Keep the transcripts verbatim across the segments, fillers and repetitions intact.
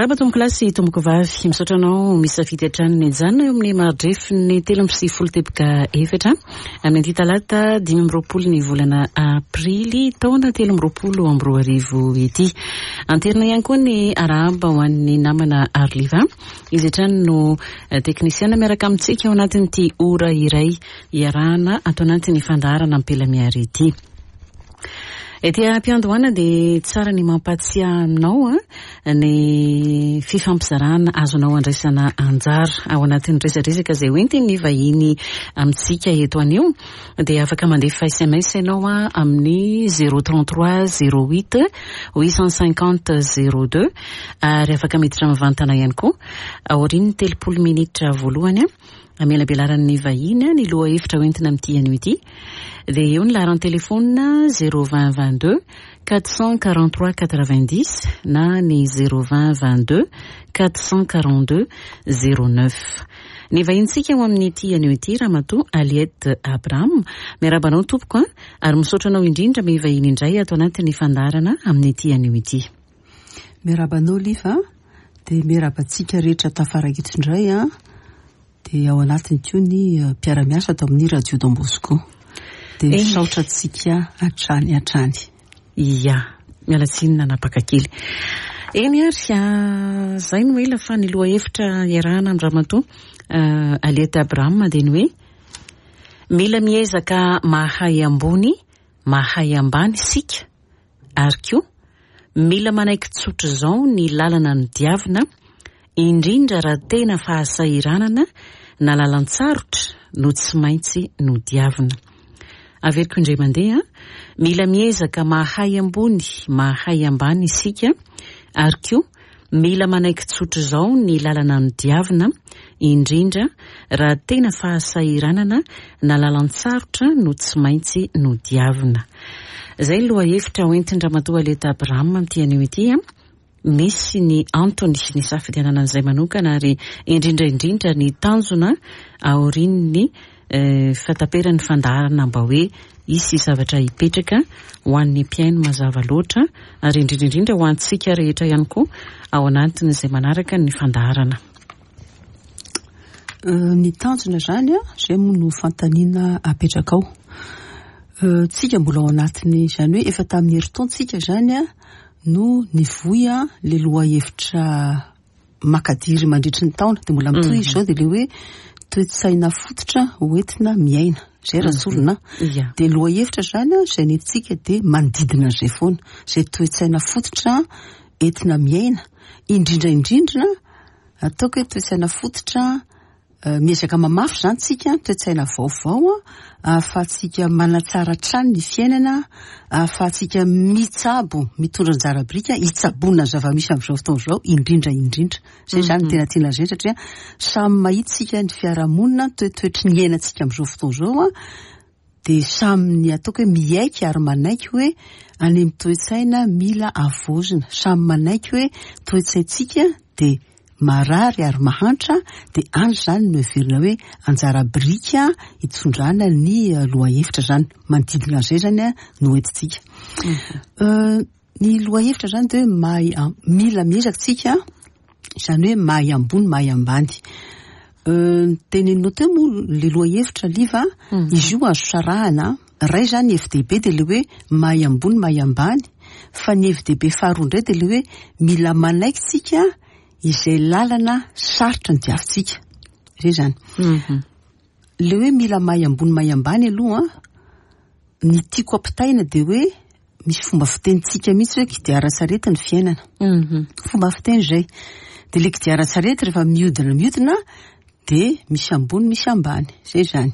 Araba tomboko lasy tomboko vavy misaotra anao misafidy hatrany ny janona eo amin'ny maridrefy ny telo amby sivifolo teboka efatra amin'ny anty talata dimy amby roapolo ny volana aprily taona telo amby roapolo amby roa arivo ety. Anterina ihany koa ny araba ho an'ny namana Arliva izy hatrany no teknisiana miaraka amintsika ao anatin'ity ora iray iarahana ato anatin'ny fandaharana ampela miary ety. Ety ampiandohana dia tsara ny mampatsiahy aminao ny fifampizarana azonao andraisana anjara ao anatin'ny resadresaka izay hoentiny ny vahiny amintsika eto anio dia afaka mandefa S M S ianao amin'ny zéro trente-trois zéro huit huit cent cinquante zéro deux ary afaka miditra mivantana ihany koa aorian'ny telopolo minitra voalohany amela belaran'ny vahiny ny loha hevitra hoentina amin'ity anio ity dia eo ny laharan'ny telefona zéro vingt vingt-deux quatre cent quarante-trois quatre-vingt-dix na ny zéro vingt vingt-deux quatre cent quarante-deux zéro neuf. Ny vahintsika ho amin'ity anio ity Ramatoa Aliette Abraham miarabanao tompoko ary misaotra anao indrindra me vahiny indray ato anatin'ny fandarana amin'ity anio ity. Miarabanao Liva dia miarabantsika rehetra tafarakito indray a dia ao anatiny koa ny mpiara-miasa ato amin'ny radio Don Bosco dia misaotra antsika hatrany hatrany. Ia, miala tsiny nanapaka kely. Eny ary zay no ela fa ny loha hevitra iarahana amin'ny Ramatoa Aliette Abraham dia ny hoe mila miezaka mahay ambony mahay ambany sika ary koa mila manaiky tsotra izao ny lalana ny diavina indrindra raha tena fahasahiranana na lalan-tsarotra no tsy maintsy no diavina. Averiko indray mandeha mila miezaka mahay ambony mahay ambany isika ary koa mila manaiky tsotra izao ny lalana ny diavina indrindra raha tena fahasahiranana na lalan-tsarotra no tsy maintsy no diavina. Zay loha hevitra hoentin'ny Ramatoa Aliette Abraham amin'ity anio ity misy ny Anthony ny safidianana an'izay manokana ary indrindra indrindra ny tanjona aorian'ny fataperan'ny fandaharana mba hoe isy zavatra hipetraka ho an'ny mpiaino mazava loatra ary indrindra indrindra ho antsika rehetra ihany koa ao anatin'izay manaraka ny fandaharana. Ny tanjona zany a izay moa no fantaniana apetraka ao. Tsika mbola ao anatiny izany hoe efa tamin'ny herintaontsika zany a no nivoy le loha hevitra makadiry mandritry ny taona dia mbola mitohy izao dia le hoe toe-tsaina fototra hoentina miaina izay ratsorina dia loha hevitra zany izay nentsika dia manodidina izay foana izay toe-tsaina fototra entina miaina indrindra indrindra ataoko hoe toe-tsaina fototra miezaka mamafy zany tsika toe-tsaina vaovao ahafahantsika manatsara trany ny fiainana ahafahantsika mitsabo mitondra anjara-birika hitsabona zava-misy amin'izao fotoana izao indrindra indrindra izay zany tena tiana izay satria samy mahitsika ny fiarahamonina toetoetry ny iainantsika amin'izao fotoana izao dia samy ny ataoko hoe miaiky ary manaiky hoe any amin'ny toe-tsaina mila avozina samy manaiky hoe toe-tsaintsika dia marary ary mahantra dia andro zany no heverina hoe anjara-birika hitondrana ny loha hevitra zany manodidina izay zany no entintsika. Ny loha hevitra zany dia hoe mahay mila miezaka tsika izany hoe mahay ambony mahay ambany. Teneninao teo moa le loha hevitra Liva izy io azo sarahana ray zany F D B dia le hoe mahay ambony mahay ambany fa ny F D B faharoa indray dia le hoe mila manaiky tsika izay lalana sarotra ny diavintsika izay zany. Le hoe mila mahay ambony mahay ambany aloha ny tiako ampitaina dia hoe misy fomba fitenitsika mihitsy hoe kodiaran-tsarety ny fiainana. Fomba fiteny izay dia le kodiaran-tsarety rehefa miodina miodina dia misy ambony misy ambany izay zany.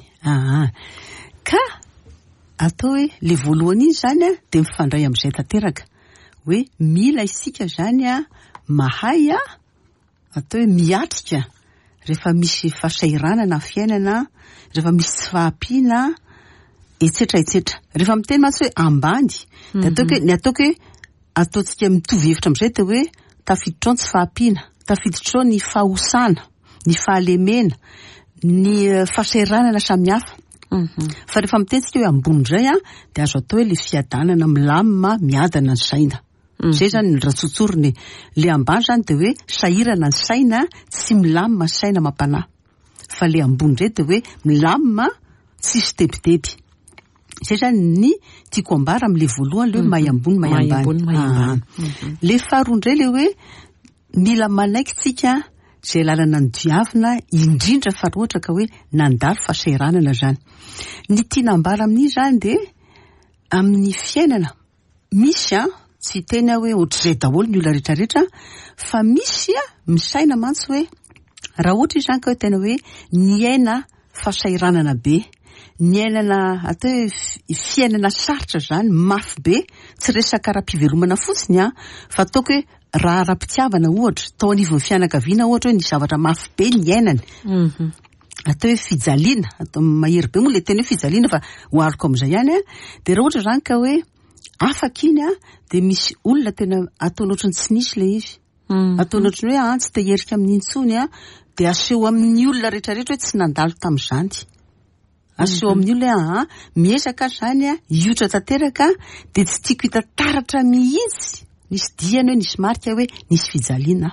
Ka atao hoe le voalohany iny zany dia mifandray amin'izay tanteraka hoe mila isika zany mahay atao hoe miatrika rehefa misy fahasahiranana fiainana rehefa misy tsy fahampiana etsetra etsetra rehefa miteny matsy hoe ambany dia ataoko hoe ny ataoko hoe ataontsika mitovy hevitra amin'izay dia hoe tafiditra ao ny tsy fahampiana tafiditra ao ny fahosana ny fahalemena ny fahasahiranana samihafa. Fa rehefa mitentsika hoe ambony indray dia azo atao hoe le fiadanana milamima miadana ny saina zay zany ny ratsotsorony le ambany zany de hoe sahirana ny saina tsy milamina saina mampanahy fa le ambony ndray de hoe milamina tsisy tebiteby zay zany ny tiako ambara am'le voalohany le hoe may ambony may ambany le faharoa ndray le hoe mila manaiky tsika zay lalana ny diavina indrindra fa roatra ka hoe nandalo fahasahiranana zany ny tiana ambara amin'iny zany de amin'ny fiainana misy a tsy tena hoe ohatr'izay daholo ny olona rehetrarehetra fa misy a misaina mantsy hoe raha ohatra izy zany ka hoe tena hoe niaina fahasahiranana be niainana atao hoe fiainana sarotra zany mafy be tsy resaka ara-pivelomana fotsiny a fa ataoko hoe raha ara-pitiavana ohatra tao anivon'ny fianakaviana ohatra hoe ny zavatra mafy be niainany atao hoe fijaliana atao mahery be moa le tena hoe fijaliana fa hoariko amin'izay ihany a de raha ohatra zany ka hoe afaka iny a de misy olona tena ataony ohatrany tsy nisy le izy ataony ohatrany hoe an tsy te herika amin'ny intsony a de aseho amin'ny olona rehetrarehetra hoe tsy nandalo tamin'izany aseho amin'ny olona hoe a miezaka zany a iotra tanteraka de tsy tiako hita taratra mihitsy nisy diany hoe nisy marika hoe nisy fijaliana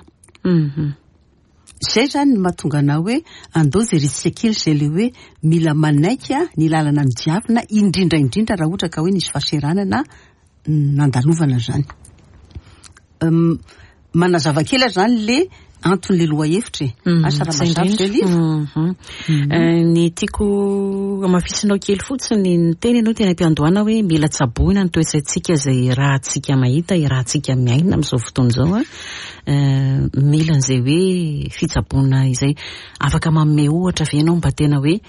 zay zany ny mahatonga anao hoe andao jerisika kely zay le hoe mila manaiky a ny lalana ny diavina indrindra indrindra raha ohatra ka hoe nisy fahaseranana nandalovana zany manazava kely zany le anton'le loha-hevitra asa raha mazavy zay ny tiako amafisinao kely fotsiny ny teny ianao tena mpiandohana hoe mila tsaboina ny toetsaitsika zay raha tsika mahita raha tsika miaina amin'izao fotoana zao a mila n'izay hoe fitsaboana izay afaka manome ohatra ve ianao mba tena hoe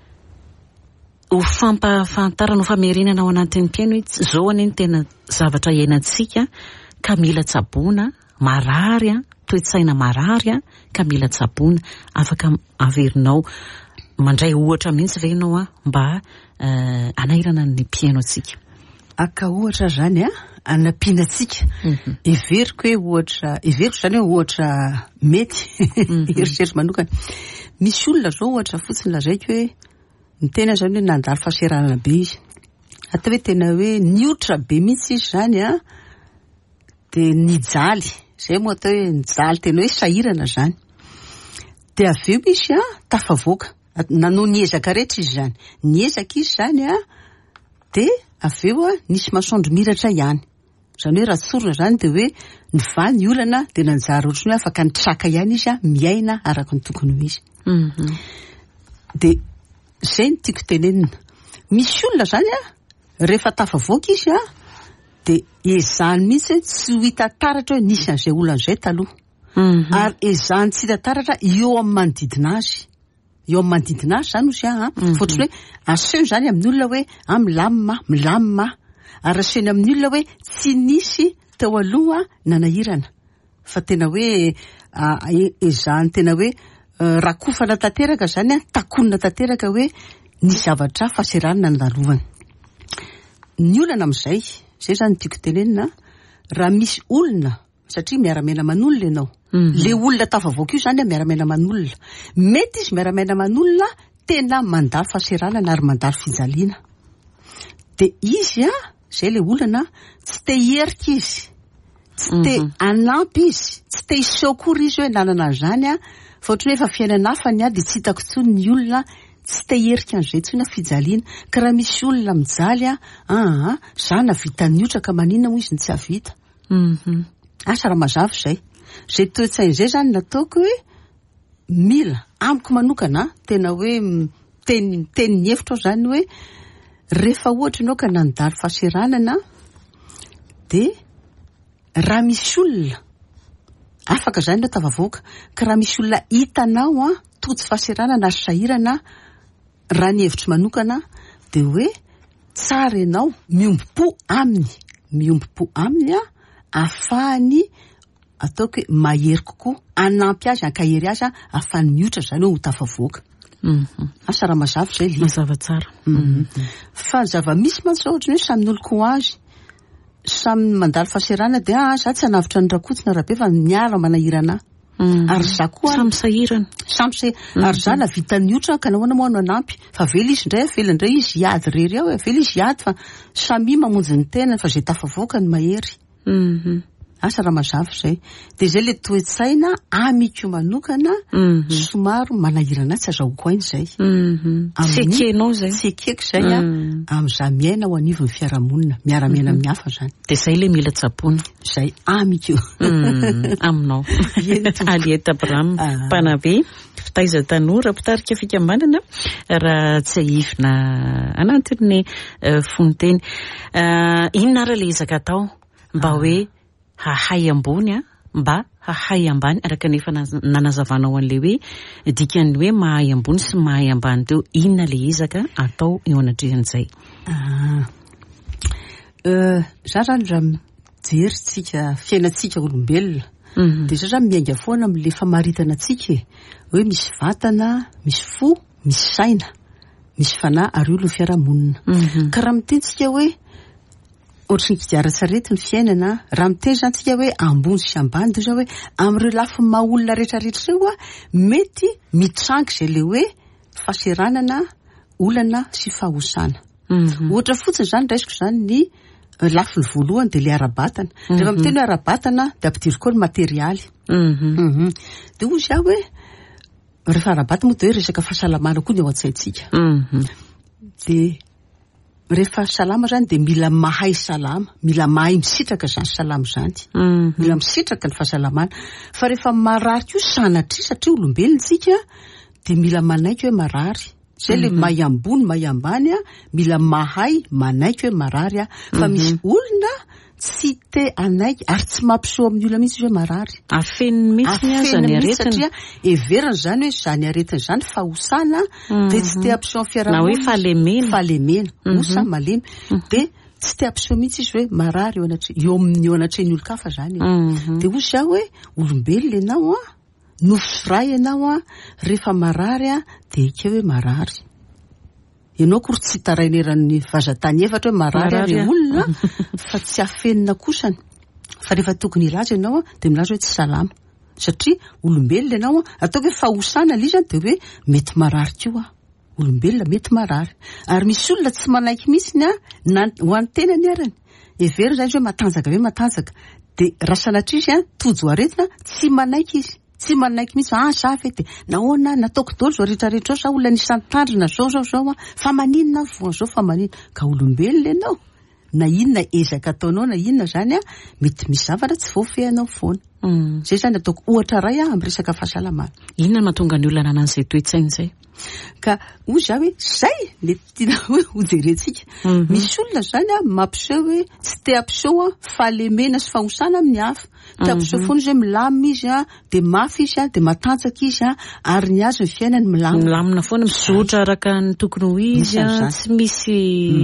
ho fampafantarana ho famerenana ao anatin'ny mpiaino hoe zao anie ny tena zavatra iainantsika ka mila tsaboina marary a toetsaina marary a ka mila tsaboina afaka averinao mandray ohatra mihitsy ve ianao a mba anahirana ny mpiaino atsika aka ohatra zany a anampianatsika everiko hoe ohatra everiko zany hoe ohatra mety eritreritry manokana misy olona zao ohatra fotsiny lazaiko hoe ny tena zany hoe nandalo fahaseranana be izy atao hoe tena hoe niotra be mihitsy izy zany a de nijaly zay moa atao hoe nijaly tena hoe sahirana zany de aveo izy a tafavoaka nanao niezaka rehetra izy zany niezaka izy zany a de aveo a nisy masoandro miratra ihany zany hoe ratsorona zany de hoe ny va ny olana de nanjary ohatrany hoe afaka nitraka ihany izy a miaina araka ny tokony ho izy de zay ny tiako tenenina misy olona zany a rehefa tafavoaka izy a de ezany mihitsy tsy ho hita taratra hoe nisy an'izay olonan'izay taloha ary ezany tsy hita taratra eo amin'ny manodidina azy eo amin'ny manodidina azy zany ozy a fotrany hoe aseho zany amin'ny olona hoe a milamima milamima ary asehony amin'ny olona hoe tsy nisy teo aloha nanahirana fa tena hoe ezany tena hoe rakofana tanteraka zany a takonina tanteraka hoe ny zavatra fahaseranana nandalovana ny olana amin'izay zay zany tiako tenenina raha misy olona satria miaramena man'olona ianao le olona tafavoaka io zany a miaramena man'olona mety izy miaramena man'olona tena mandalo fahaseranana ary mandalo fijaliana de izy a zay le olana tsy te herika izy tsy te anampy izy tsy te iseho akory izy hoe nanana zany a fa ohatrany hoe efa fiainana hafany a de tsy hitako tsony ny olona tsy te herika an'izay tsony a fijaliana ka raha misy olona mijaly a aa za navita niotra ka manina moa izy ny tsy havita asa raha mazavy zay zay toetsain'izay zany nataoko hoe mila amiko manokana tena hoe teny teny ny hevitra ao zany hoe rehefa ohatra ianao ka nandalo fahaseranana de raha misy olona afaka zany no tafavoaka ka raha misy olona hitanao a totsy fahaseranana ary sahirana raha ny hevitry manokana de hoe tsara ianao miombo-po aminy miombo-po aminy a afahany ataoko hoe mahery kokoa anampy azy ankahery azy a afahany miotra zany hoe ho tafavoaka asa raha mazavy zay le mazava tsara fa zava-misy mantsy ohatra hoe samy oloko azy samy mandalo fahaserana de a za tsy hanavitra ny rakotsina raha be fa miala manahirana ary za koa samy sahirana samy sahirana ary za navita niotra ka nahoana moa no anampy fa vela izy ndray vela indray izy hiady rery ao vela izy hiady fa samy mamonjy ny tena fa zay tafavoaka ny mahery asa raha mazava zay de zay le toe-tsaina amiko manokana somaro manahirana tsy azahoako ainy zay sekenao zay tsy ekeko zay a am'za miaina ho anivon'ny fiarahamonina miaramiaina amin'ny hafa zany de zay le mila tsapona zay amiko aminao Aliette Abraham Panabe fitaiza tanora mpitarika fikambanana raha tsy ahifina anatin'ny fonteny inona raha le ezaka atao mba hoe hahay ambony a mba hahay ambany araka nefa nanazavanao an'le hoe dikan'ny hoe mahay ambony sy mahay ambany teo inona le ezaka atao eo anatrehan'izay za zany raha mijery tsika fiainatsika olombelona de za zany miainga foana am'le famaritana atsika hoe misy vatana misy fo misy saina misy fanahy ary olo ny fiarahamonina ka raha mitentsika hoe ohatry ny kodiaran-tsarety ny fiainana raha miteny zany tsika hoe ambony sy ambany de za hoe am'ireo lafi maha olona rehetrarehetra reo a mety mitrangy zay le hoe fahaseranana olana sy fahosana ohatra fotsiny zany raisiko zany ny lafi ny voalohany de le ara-batana rehefa miteny hoe ara-batana de ampidiry koa ny materialy de ho za hoe rehefa ara-batana moa de hoe resaka fahasalamana koa ny ao an-tsaintsika de rehefa salama zany de mila mahay salama mila mahay misitraka zany salama zany mila misitraka ny fahasalamana fa rehefa marary ko sanatry satria olombelona tsika de mila manaiky hoe marary zay le mahay ambony mahay ambany a mila mahay manaiky hoe marary a fa misy olona tsy te anaiky ary tsy mampiseho amin'ny olona mihitsy hoe marary afeny mihitsy azany aretiny satria everany zany hoe zany aretiny zany fahosana de tsy te ampiseho amin'ny fiarahamonina na hoe fahalemena fahalemena osa malemy de tsy te ampiseho mihitsy izy hoe marary eo anatre eo amin'ny eo anatreny olo-kafa zany de osa hoe olombelona ianao a nofiray ianao a rehefa marary a de ike hoe marary ianao kory tsy taraineran'ny vazatany efatra hoe marary ary olona fa tsy afenina kosany fa rehefa tokony ilaza ianao a de milaza hoe tsy salama satria olombelona ianao a atao hoe fahosana le izy de hoe mety marary koa olombelona mety marary ary misy olona tsy manaiky mihitsy a na ho an'ny tenany arany every zany hoe matanjaka hoe matanjaka de raha sanatria izy a tojo aretina tsy manaiky izy tsy manaiky mihitsy ah za fe de nahoana nataoko dolo zao rehetrarehetra ao sa olona nisany tandrina zao zao zao a fa maninona voan zao fa maninona ka olombelona ianao na inona ezaka ataonao na inona zany a mety misy zavatra tsy voafehanao foana zay zany ataoko ohatra ray a amin'ny resaka fahasalamana inona mahatonga ny olona nanan'izay toe-tsaina zay ka ho za hoe zay le tiana hoe hojerentsika misy olona zany a mampiseho hoe tsy te ampiseho a fahalemena sy fahosana amin'ny hafa te ampiseho foana izy hoe milamina izy a de mafy izy a de matanjaka izy a ary ny azy ny fiainany milamina milamina foana mizotra araka ny tokony ho izy a tsy misy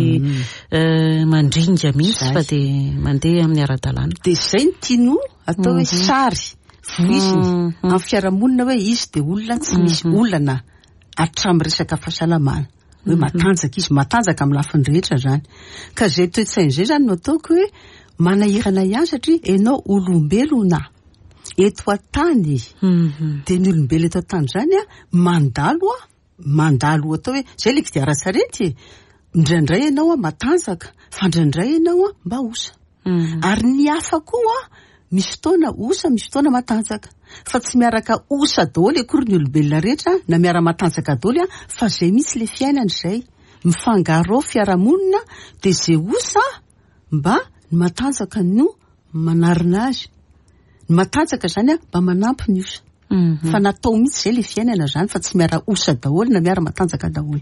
mandringa mihitsy fa de mandeha amin'ny ara-dalàna de zay ny tiano atao hoe sary voiziny amin'ny fiarahamonina hoe izy de olona tsy misy olana atramin'ny resaka fahasalamana hoe matanjaka izy matanjaka amin'ny lafiny rehetra zany ka zay toe-tsaina zay zany no ataoko hoe manahirana ihany satria ianao olombelona eto an-tany de ny olombelo eto an-tany zany a mandalo a mandalo atao hoe zay le kodiaran-tsarety indraindray ianao a matanjaka fa indraindray ianao a mba osa ary ny hafa koa misy fotoana osa misy fotoana matanjaka fa tsy miaraka osa daholo akory ny olombelona rehetra na miara matanjaka daholo a fa zay mihitsy le fiainany zay mifangaro fiarahamonina de zay osa mba ny matanjaka no manarina azy ny matanjaka zany a mba manampy ny osa fa natao mihitsy zay le fiainana zany fa tsy miara osa daholo na miara matanjaka daholo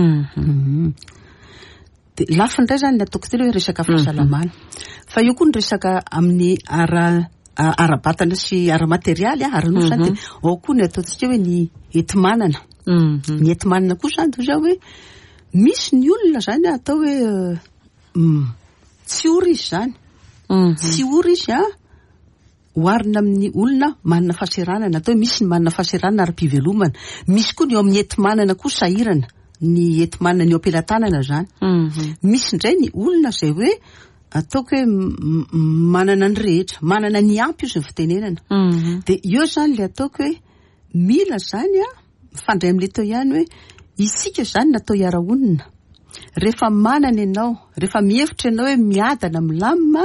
de lafindray zany ny ataoko telo hoe resaka fahasalamana fa io koa ny resaka amin'ny ara ara-batana sy ara-materialy a ary no zany de ao koa ny ataontsika hoe ny eti-manana ny eti-manana koa zany de za hoe misy ny olona zany atao hoe tsy ory izy zany tsy ory izy a hoarina amin'ny olona manana fahaseranana atao hoe misy ny manana fahaseranana ara-pivelomana misy koa ny eo amin'ny eti-manana koa sahirana ny eti-manana ny am-pelantanana zany misy indray ny olona zay hoe ataoko hoe manana ny rehetra manana ny ampy izy ny fitenenana de eo zany le ataoko hoe mila zany a mifandray amin'le teo ihany hoe isika zany natao hiara-onina rehefa manana ianao rehefa mihevitra ianao hoe miadana milamina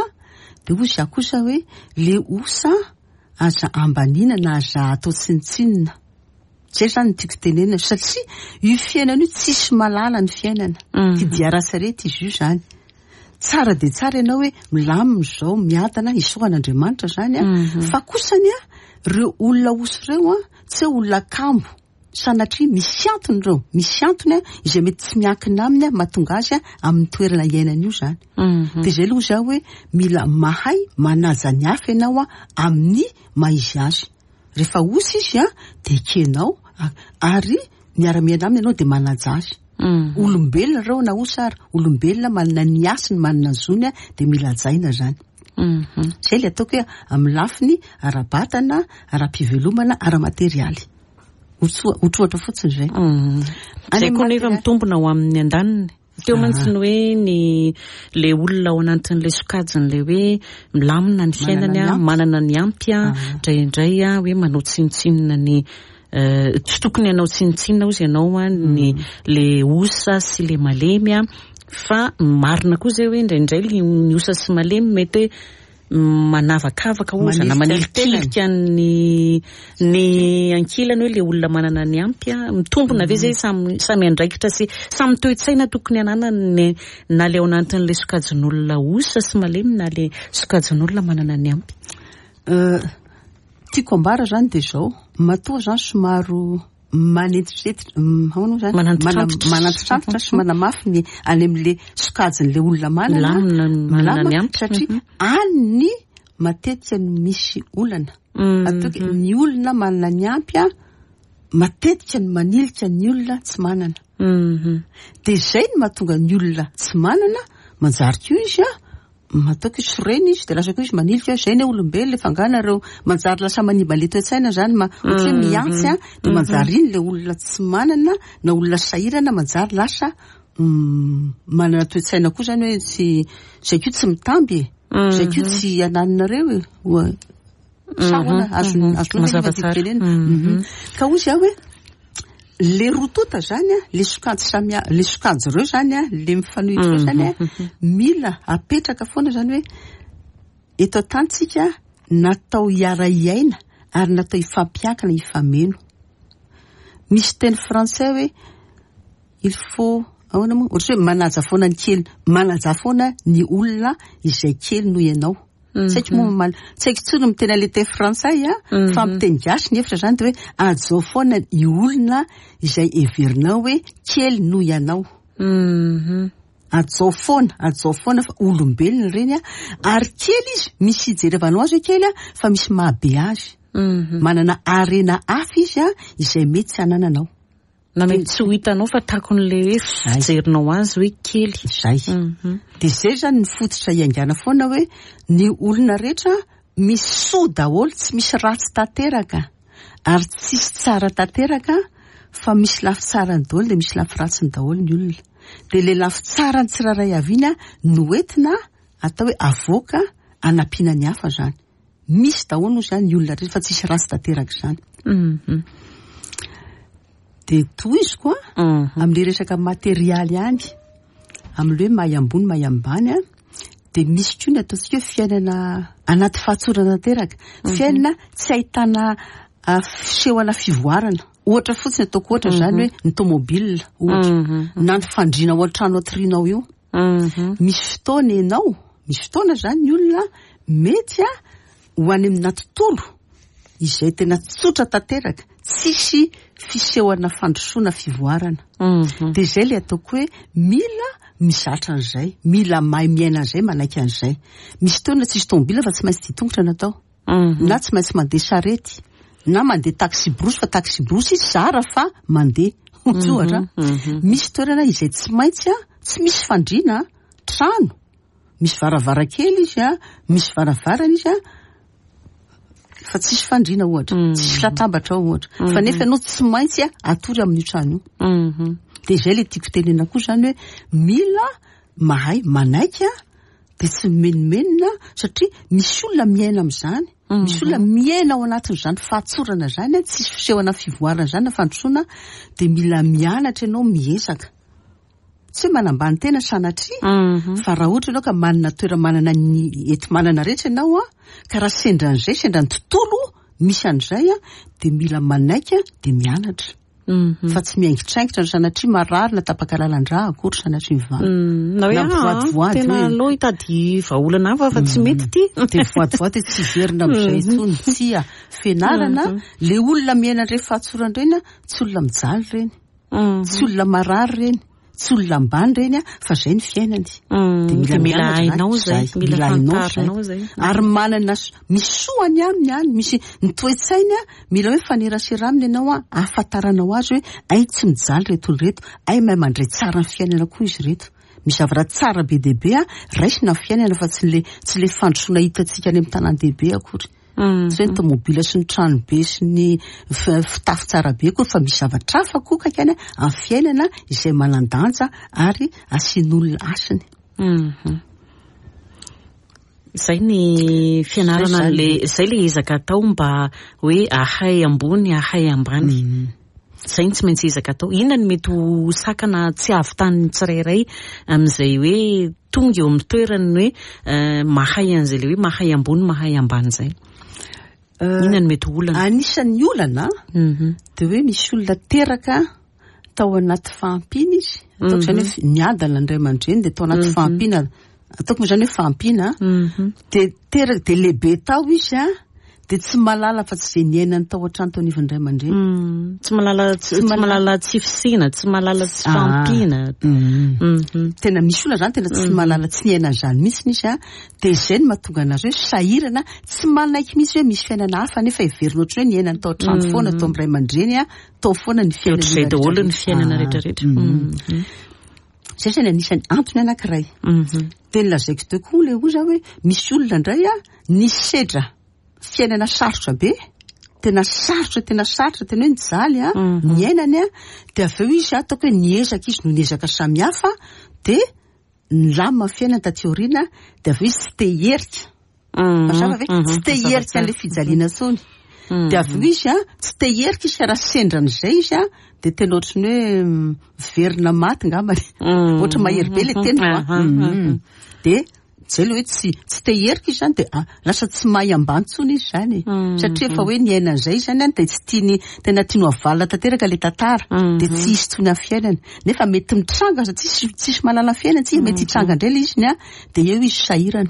de ozy a kosa hoe le osa aza ambanina na aza atao tsinitsinina. Zay zany tiako tenena satria io fiainana io tsisy malala ny fiainana. Ty diarasarety izy io zany. Tsara de tsara ianao hoe milamina zao miadana isoan'Andriamanitra zany a. Fa kosany a reo olona osy reo a tsy hoe olona kambo. Sanatria misy antony reo, misy antony a izay mety tsy miankina aminy a mahatonga azy a amin'ny toerana iainana io zany. De zay aloha zao hoe mila mahay manaja ny hafa ianao a amin'ny maizy azy. Rehefa osy izy a de ekenao ary miara-miaina aminy ianao de manaja azy. Olombelona reo na osy ary olombelona manana ny asiny manana zony a de mila hajaina zany. Zay le ataoko hoe amin'ny lafiny ara-batana, ara-pivelomana, ara-materialy. Otrohatra fotsiny zay. Zay koa nefa mitombona ho amin'ny andaniny. Teo mantsy ny hoe ny le olona ao anatin'le sokajiny le hoe milamina ny fiainany a, manana ny ampy a, indraindray a hoe manao tsinitsinina ny tsy tokony ianao tsinitsinina ozy ianao a ny le osa sy le malemy a, fa marina koa zay hoe indraindray ny osa sy malemy mety manavakavaka oza na manilikilika ny ny ankilany hoe le olona manana ny ampy a mitombona ve zay samy samy andraikitra sy samy toe-tsaina tokony ananany na le ao anatin'le sokajin'olona osa sy malemy na le sokajin'olona manana ny ampy. Tiako ambara zany de zao matoa zany somaro manetitretitra ahoana zany manantitrantitra sy manamafy ny any amin'le sokajin'le olona manana manana ny ampy satria any matetika no misy olana. Atoky ny olona manana ny ampy a matetika ny manilika ny olona tsy manana. De zay ny mahatonga ny olona tsy manana manjary ko izy a mataoko sorena izy de lasa koa izy manilika zay ny olombelona le fanganareo manjary lasa manimba le toe-tsaina zany ma ohatra hoe miantsy a de manjary iny le olona tsy manana na olona sahirana manjary lasa manana toe-tsaina koa zany hoe tsy zay ko tsy mitamby e zay ko tsy ananonareo e sahoana azonazonazavatenena ka ozy a hoe le rotota zany a le sokajy samia le sokajy reo zany a le mifanohitra reo zany a mila apetraka foana zany hoe eto tantsika natao hiara iaina ary natao ifampiakana ifameno. Misy teny français hoe il faut ahoana moa ohatra hoe manaja foana ny kely manaja foana ny olona izay kely noho ianao. Saiko moa mal saiko tsony mitena le teny frantsay a fa miteny gasy ny efitra zany de hoe ajao foana ny olona izay everinao hoe kely noho ianao. Ajao foana ajao foana fa olombelona reny a ary kely izy misy ijerevanao azy hoe kely a fa misy mahabe azy. Manana arena hafa izy a izay mety tsy anananao. Na mety tsy ho hitanao fa takon'le hoe fijerinao azy hoe kely zay. De zay zany ny fototra iangana foana hoe ny olona rehetra misy soa daholo tsy misy ratsy tanteraka ary tsisy tsara tanteraka fa misy lafy tsarany daholo de misy lafy ratsiny daholo ny olona. De le lafy tsarany tsiraray avina no entina atao hoe avoaka anampiana ny hafa zany. Misy daholo zany ny olona rehetra fa tsisy ratsy tanteraka zany. De toy izy koa amin'le resaka materialy ihany amin'le hoe mahay ambony mahay ambany a de misy koa ny ataontsika hoe fiainana anaty fahatsorana tanteraka, fiainana tsy ahitana fisehoana fivoarana. Ohatra fotsiny ataoko ohatra zany hoe ny tomobile ohatra na ny fandriana ao an-trano atorianao io. Misy fotoana ianao misy fotoana zany ny olona mety a ho any amina tontolo izay tena tsotra tanteraka tsisy fisehoana fandrosoana fivoarana. De zay le ataoko hoe mila mizatra an'izay mila mahay miaina an'izay manaiky an'izay. Misy fotoana tsisy tomobile fa tsy maintsy ditongotra natao na tsy maintsy mandeha sarety na mandeha taxi brosy fa taxi brosy izy zara fa mandeha ohatra. Misy toerana izay tsy maintsy a tsy misy fandriana trano misy varavarakely izy a misy varavarana izy a fa tsisy fandriana ohatra tsisy latabatra ohatra fa nefa ianao tsy maintsy a atory amin'ny trano io. De zay le tiako tenena koa zany hoe mila mahay manaiky de tsy menomenona satria misy olona miaina amin'izany misy olona miaina ao anatin'izany fahatsorana zany tsisy fisehoana fivoarana zany na fandrosoana de mila mianatra ianao miezaka tsy hoe manambany tena sanatria fa raha ohatra ianao ka manana toera manana ny ety manana rehetra ianao a ka raha sendran'izay sendrany tontolo misy an'izay a de mila manaika de mianatra fa tsy miaingitraingitra ny sanatria mararina tapakalalan-draha akory sanatria mivany tena aloha hitady vaolana hafa fa tsy mety ty de voadyvoady tsy verina amin'izay tsony tsy a fianarana le olona miaina rehefa atsorany reny a tsy olona mijaly reny tsy olona marary reny tsy olona ambany reny a fa zay ny fiainany de mila hainao zay mila fantarinao zay ary manana misy soany aminy any misy ny toe-tsainy a mila hoe fanerasera aminy ianao a ahafantaranao azy hoe ay tsy mijaly reto olo reto ay mahay mandray tsara ny fiainana koa izy reto misy zavatra tsara be dehibe a raisina ny fiainana fa tsy le tsy le fandrosoana hitantsika any amin'ny tanàn-dehibe akory tsy hoe ny tomobila sy ny trano be sy ny fitafy tsara be koa fa misy zavatra hafa koa kaikany amin'ny fiainana izay manan-danja ary asian'olona asiny zay ny fianarana le zay le ezaka atao mba hoe ahay ambony ahay ambany zay ny tsy maintsy ezaka atao inona ny mety ho sakana tsy avytaniny tsirairay amin'izay hoe tonga eo amin'ny toerany hoe mahay an'izay le hoe mahay ambony mahay ambany zay inona ny mety olana anisan'ny olana de hoe misy olona teraka tao anaty fahampiana izy ataoko zany hoe niadana ny ray aman-dreny de tao anaty fahampiana ataoko moa zany hoe fahampiana de teraka de lehibe tao izy a de tsy malala fa tsy zay niainany tao an-trano tao anivon'ny ray aman-dreny tsy malala tsy malala tsy fisina tsy malala tsy fahampiana tena misy olona zany tena tsy malala tsy niaina zany mihitsy nisy a de zay ny mahatonga anazy hoe sahirana tsy manaiky mihitsy hoe misy fiainana hafa nefa iverin'ny ohatry hoe niainany tao an-trano foana tao amin'ny ray aman-dreny a tao foana ny fiainana zay daholo ny fiainana rehetrarehetra zay zany anisany antony anankiray de nilazaiko teo koa le oza hoe misy olona indray a nisy sedra fiainana sarotra be tena sarotra tena sarotra tena hoe nijaly a niainany a de avy eo izy ataoko hoe niezaka izy no niezaka samihafa de nilama fiainana taty aoriana de avy eo izy tsy te herika mazava ve tsy te herika an'le fijaliana tsony de avy eo izy a tsy te herika izy raha sendran'izay izy a de tena ohatry ny hoe verina maty ngambany ohatra mahery be le teny fa de zay le hoe tsy tsy te herika izy zany de lasa tsy mahay ambany tsony izy zany satria efa hoe niaina an'izay izy zany a de tsy tiany tena tiany havalina tanteraka le tantara de tsy hisy tsony amin'ny fiainana nefa mety mitranga sa tsisy tsisy malala fiainana tsy mety hitranga indray le izy ny a de eo izy sahirana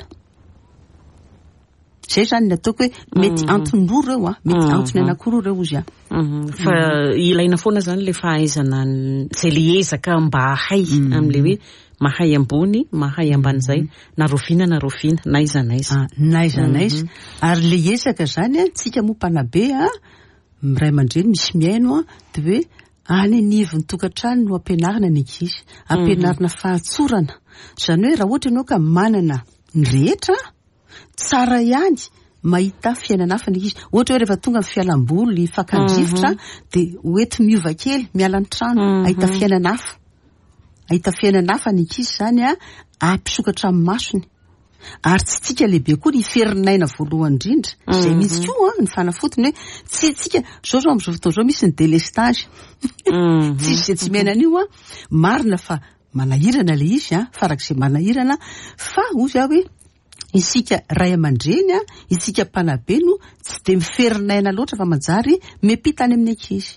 zay zany ny ataoko hoe mety antony roa reo a mety antony anankiroa reo izy a fa ilaina foana zany le fahaizana zay le ezaka mba ahay amin'le hoe mahay ambony mahay ambany zay na rofina na rofina na iza na iza na iza na iza ary le ezaka zany a tsika mompanabe a ray aman-dreny misy miaino a de hoe any anivon'ny tokantrano no ampianarina ny ankizy ampianarina fahatsorana zany hoe raha ohatra ianao ka manana ny rehetra tsara ihany mahita fiainana hafa ny ankizy ohatra hoe rehefa tonga ny fialam-boly fakan-drivotra de hoety miova kely miala ny trano ahita fiainana hafa ahita fiainana hafa ny ankizy zany a ampisokatra amin'ny masony ary tsy tsika lehibe koa ny ferinaina voalohany indrindra zay mihitsy koa ny fanafotony hoe tsy tsika zao zao am'izao fotoana zao misy ny délestage tsisy zay tsy miaina an'io a marina fa manahirana le izy a farak'izay manahirana fa ozy a hoe isika ray aman-dreny a isika mpanabe no tsy de miferinaina loatra fa manjary miampitany amin'ny ankizy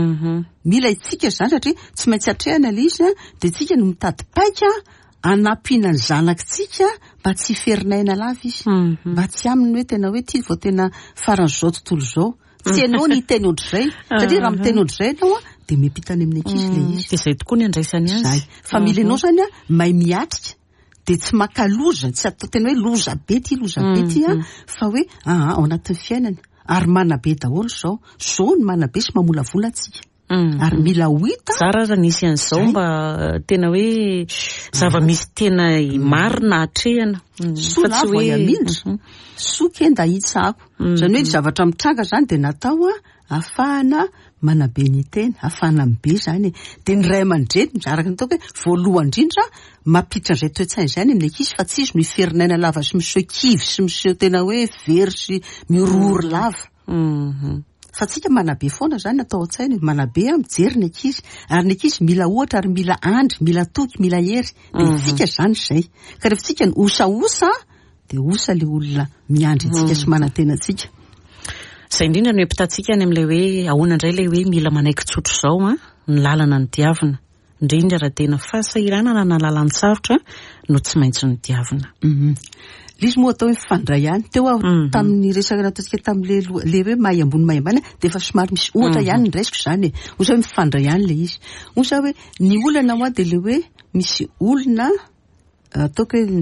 mila itsika zany satria tsy maintsy atrehana le izy a de tsika no mitady paika anampiana ny zanakitsika mba tsy ferinaina lava izy mba tsy aminy hoe tena hoe ty vao tena faran'izao tontolo zao tsy ianao ny hiteny ohatr'izay satria raha miteny ohatr'izay anao a de miampitany amin'ny ankizy le izy de zay tokoa ny andraisany azy fa mila ianao zany a mahay miatrika de tsy maka loza tsy atao tena hoe loza be ty loza be ty a fa hoe aa ao anatin'ny fiainana ary manabe daholo zao zao ny manabe sy mamolavola atsika ary mila hita tsara raha nisy an'izao mba tena hoe zava-misy tena marina atrehana soa lavo ay amindra soa ke nda hitsako zany hoe ny zavatra mitranga zany de natao a ahafahana manabe ny tena ahafahana mibe zany de ny ray aman-dreny araka ny ataoko hoe voalohany indrindra mampitra an'izay toe-tsainy zany amin'ny ankizy fa tsy izy no hiferinaina lava sy miseho kivy sy miseho tena hoe very sy mioroory lava fa tsika manabe foana zany atao an-tsaina manabe mijery ny ankizy ary ny ankizy mila ohatra ary mila andry mila toky mila hery de tsika zany zay ka rehefa tsika ny osaosa de osa le olona miandry tsika sy manantena tsika zay indrindra no epitatsika any amin'ilay hoe ahoana indray ilay hoe mila manaiky tsotro zao a ny lalana ny diavina indrindra raha tena fahasahiranana na lalan-tsarotra no tsy maintsy ny diavina. Lizy moa atao hoe fandray ihany teo aho tamin'ny resaka nataontsika tamin'le le hoe mahay ambony mahay ambany de efa somary misy ohatra ihany ny resiko zany osa hoe mifandray ihany le izy osa hoe ny olana moa de le hoe misy olona ataoko hoe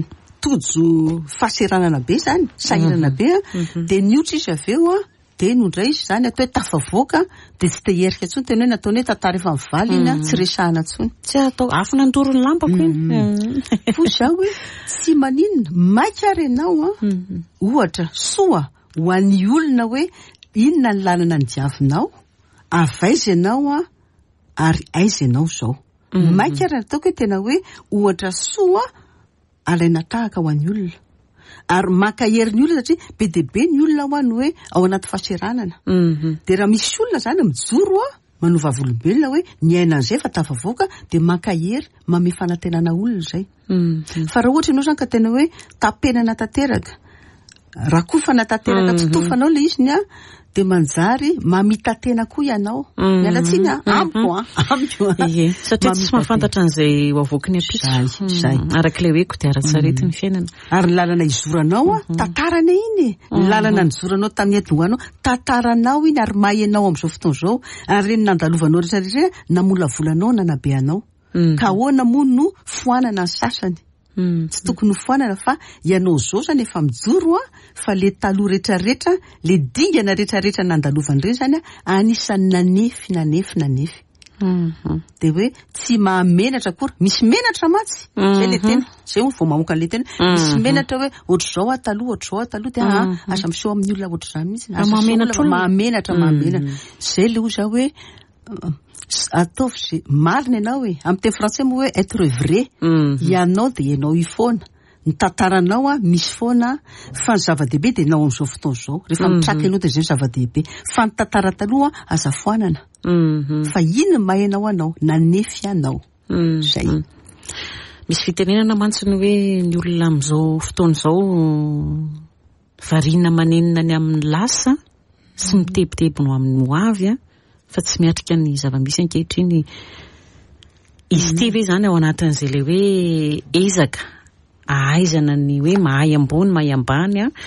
tojo fahaseranana be zany sahirana be de niotra izy aveo a de nondray izy zany atao hoe tafavoaka de tsy te herika intsony tena hoe nataony hoe tantara efa mivaly iny a tsy resahana intsony tsy atao afo nandoro ny lampako iny fo zao hoe tsy maninona maika ary ianao a ohatra soa ho an'ny olona hoe inona ny lalana ny diavinao avaiza ianao a ary aiza ianao zao maika ary ataoko hoe tena hoe ohatra soa alaina tahaka ho an'ny olona ary makahery ny olona satria be de be ny olona ho any hoe ao anaty fahaseranana de raha misy olona zany mijoro a manova volombelona hoe ny aina an'izay fa tafavoaka de makahery mame fanantenana olona zay fa raha ohatra ianao zany ka tena hoe tapenana tanteraka raha kofana tanteraka totofanao le izy ny a de manjary mamitatena koa ianao mialatsiny amiko amiko satria tsy mahafantatra an'izay ho avoaka ny apitso zay arak'ilay hoe kodiaran-tsarety ny fiainana ary ny lalana izoranao a tantarana iny ny lalana nizoranao tamin'ny adohanao tantaranao iny ary mahaenao am'izao fotoana zao ary reny nandalovanao rehetrarehetra namolavolanao nanabeanao ka ahoana moa no foanana ny sasany tsy tokony foanana fa ianao zao zany efa mijoro a fa le taloha rehetrarehetra le dingana rehetrarehetra nandalovany ireny zany a anisan'ny nanefy nanefy nanefy de hoe tsy mahamenatra akory misy menatra matsy zay le tena zay ho vao mamoaka an'le tena misy menatra hoe ohatr' zao a taloha ohatr' zao a taloha de a asa miseho amin'ny olona ohatr' zany mihitsy mahamenatra mahamenatra zay le ho zao hoe ataovy zay marina ianao hoe amin'ny teny français moa hoe être vrai ianao de ianao io foana ny tantaranao a misy foana fa ny zava-dehibe de nao am'izao fotoana zao rehefa mitraka ianao de zay ny zava-dehibe fa ny tantara taloha aza foanana fa ino mahainao anao nanefy anao zay misy fitenenana mantsiny hoe ny olona am'izao fotoana zao variana manenina ny amin'ny lasa sy mitebiteby no amin'ny hoavy a fa tsy miatrika ny zava-misy ankehitriny izy ty ve zany ao anatin'izay le hoe ezaka ahaizana ny hoe mahay ambony mahay ambany a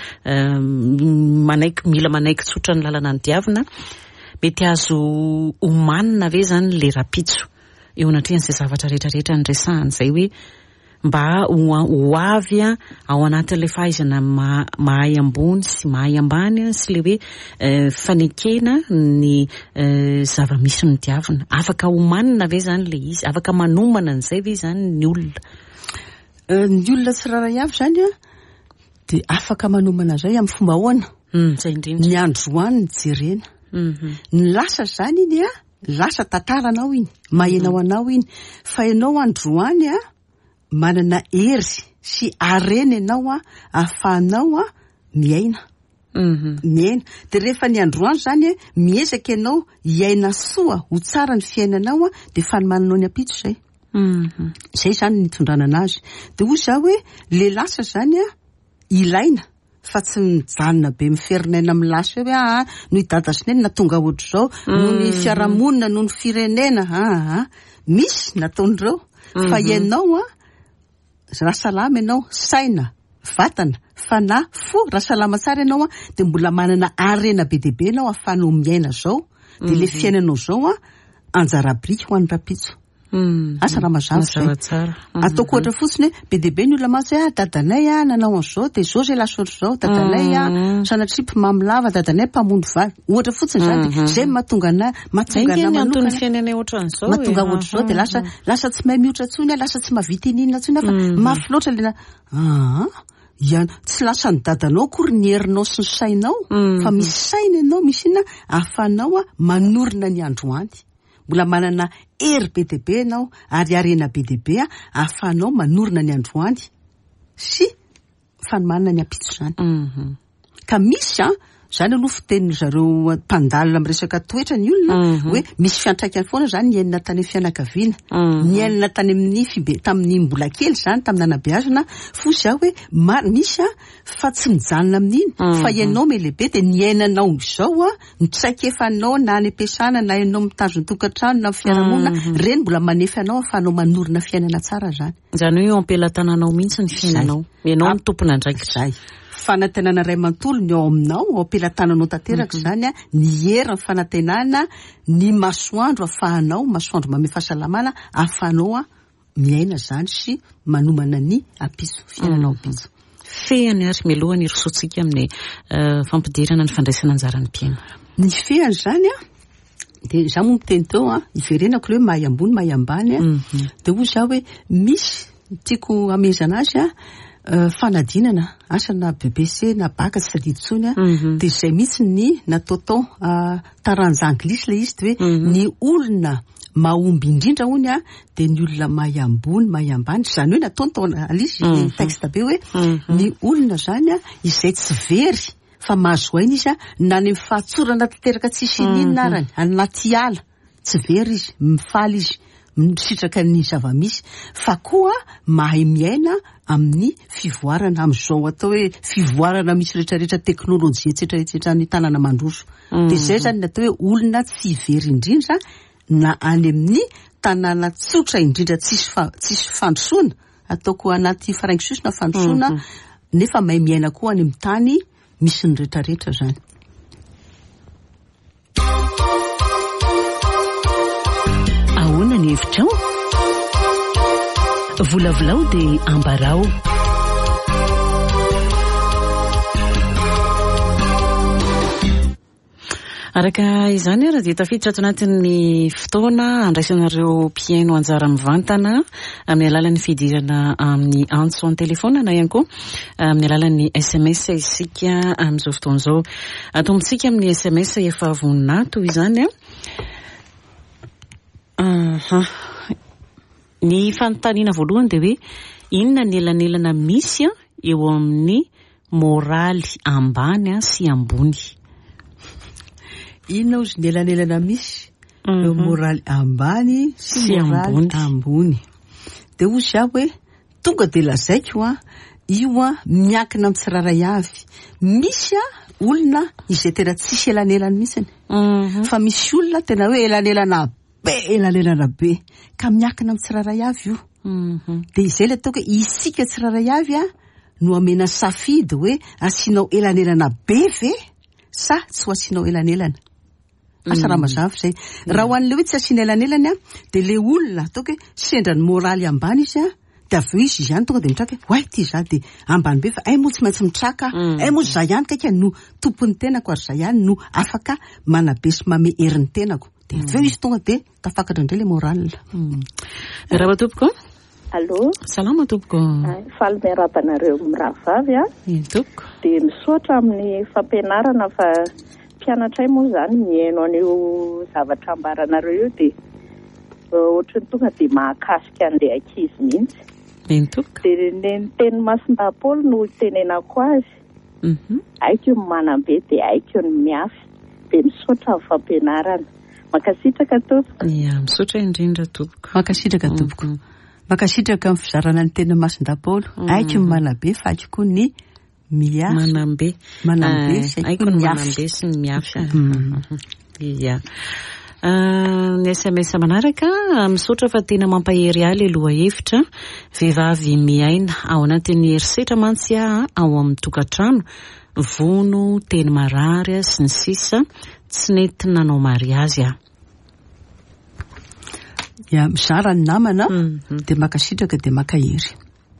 manaiky mila manaiky tsotra ny lalana ny diavina mety azo omanina ve zany le rapitso eo anatrehan'izay zavatra rehetrarehetra ny resahany zay hoe mba ho avy a ao anatin'le fahaizana mahay ambony sy mahay ambany sy le hoe fanekena ny zava-misy ny diavina afaka omanina ve zany le izy afaka manomana an'izay ve zany ny olona ny olona tsy raray avy zany a de afaka manomana zay amin'ny fomba ahoana zay indrindra ny androany ny jerena ny lasa zany iny a lasa tantaranao iny mahenao anao iny fa ianao androany a manana hery sy arena ianao a ahafahanao a miaina miaina de rehefa ny androany zany miezaka ianao hiaina soa ho tsara ny fiainanao a de fanomananao ny apitso zay zay zany nitondrana anazy de ho za hoe le lasa zany a ilaina fa tsy mijanona be miferinaina amin'ny lasa hoe a no idada sineny na tonga ohatr' zao no ny fiarahamonina no ny firenena aa misy nataon'ireo fa ianao a raha salama ianao saina vatana fa na fo raha salama tsara ianao a de mbola manana arena be dehibe ianao ahafanao miaina zao de le fiainanao zao a anjara-biriky ho an'ny rapitso asa raha mazava zay ataoko ohatra fotsiny hoe be dehibe ny olona matsy a dadanay a nanao an'izao de zao zay lasa ohatr' zao dadanay a sanatripo mamilava dadanay mpamondo vary ohatra fotsiny zany de zay mahatonga ana mahatonga ana manokana fiainana ohatran'izao mahatonga ohatr' zao de lasa lasa tsy mahay mihoatra tsony a lasa tsy mahavita ininona tsony fa mafy loatra lena ah iany tsy lasa ny dadanao akory ny herinao sy ny sainao fa misy saina ianao misy inona ahafanao a manorina ny androany mbola manana hery be dehibe ianao ary arena be dehibe a ahafanao manorina ny androany sy fanomanana ny apitso zany ka misy a zany aloha fiteniny zareo mpandalina amin'ny resaka toetra ny olona hoe misy fiantraikany foana zany ny enina tany fianakaviana ny enina tany amin'ny fibe tamin'ny mbola kely zany tamin'ny anabeazana fo zao hoe misy a fa tsy mijanona amin'iny fa ianao me lehibe de ny enanao zao a nitsaikefanao na any am-piasana na ianao mitandrony tokantrano na fiarahamonina reny mbola manefy anao ahafahanao manorina fiainana tsara zany zany hoe ampelantananao mihitsy ny fiainanao ianao mitompona ndraiky zay fanantenana ray mantolo ny ao aminao ao ampelantananao tanteraka zany a ny hera ny fanantenana ny masoandro ahafahanao masoandro mame fahasalamana ahafahanao a miaina zany sy manomana ny apiso fiainanao apiso fehany ary melohany rosotsika amin'ny fampidirana ny fandraisana anjarany mpiaina ny fehany zany a de za moa miteny teo a iverenako le hoe mahay ambony mahay ambany a de ho za hoe misy tiako amezana azy a fanadinana asana B B C na baka tsy fadiditsony a de zay mihitsy ny nataotao taranja anglisy le izy de hoe ny olona mahomby indrindra hony a de ny olona mahay ambony mahay ambany zany hoe nataony tao alisy texte be hoe ny olona zany a izay tsy very fa mahazo aina izy a na ny fahatsorana tanteraka tsisy ninona arany anaty ala tsy very izy mifaly izy misitraka ny zava-misy fa koa mahay miaina amin'ny fivoarana amin'izao atao hoe fivoarana misy rehetrarehetra teknôlôjia etsetraetsetra ny tanàna mandroso de zay zany natao hoe olona tsy very indrindra na any amin'ny tanàna tsotra indrindra tsisy tsisy fandrosoana ataoko anaty faraingisosina fandrosoana nefa mahay miaina koa any amin'ny tany misy ny rehetrarehetra zany ahoana ny hevitrao volavolao dia ambarao araka izany raha dia tafiditra ato anatin'ny fotoana andraisanareo mpiaino anjara mivantana amin'ny alalan'ny fidirana amin'ny antso amin'ny telefona na ihany koa amin'ny alalan'ny S M S isika amin'izao fotoan'izao atombontsika amin'ny S M S efa voninahitra toy izany a ny fanontaniana voalohany dia hoe inona ny elanelana misy a eo amin'ny moraly ambany a sy ambony inona ozy ny elanelana misy eo moraly ambany sy moraly ambony de ho za hoe tonga de lazaiko a io a miankina amin'ny tsiraray avy misy a olona izay tena tsisy elanelana mihitsiny fa misy olona tena hoe elanelana be elanelana be ka miankina amin'ny tsiraray avy io de izay le ataoko hoe isika tsiraray avy a no amena safidy hoe asianao elanelana be ve sa tsy ho asianao elanelana asa raha mazava zay raha ho an'le hoe tsy asiana elanelany a de le olona ataoko hoe sendra ny moraly ambany izy a de avy eo izy izany tonga de mitraka hoe oay ty za de ambany be fa ay moa tsy maintsy mitraka ay moa za ihany kaika no tompon'ny tenako ary za ihany no afaka manabe sy mame herin'ny tenako de avy eo izy tonga de tafakatra indray le moraly raha tompoko allo salama tompoko faly miarabanareo miravavy a tompoko de misotra amin'ny fampianarana fa mpianatra moa zany mihaino an'io zavatra ambaranareo io de ohatrany tonga de mahakasika an'le ankizy mihitsy entoka de ny teny Masindahapaolo no tenenako azy aiko ny manambe de aiko ny miafy de misotra amin'ny fampianarana makasitraka tompoko ya misotra indrindra tompoko makasitraka tompoko makasitraka amin'ny fizarana ny tena Masindahapaolo aiko ny manabe fa aiko koa ny miafy manambe manambe aiko ny manambe sy ny miafy ya ny S M S manaraka misotra fa tena mampahery ahy aloha hevitra vehivavy miaina ao anatin'ny herisetra mantsy a ao amin'ny tokantrano vono teny marary sy ny sisa tsy nety nanao mariazy a ya mizara ny namana de makasitraka de makahery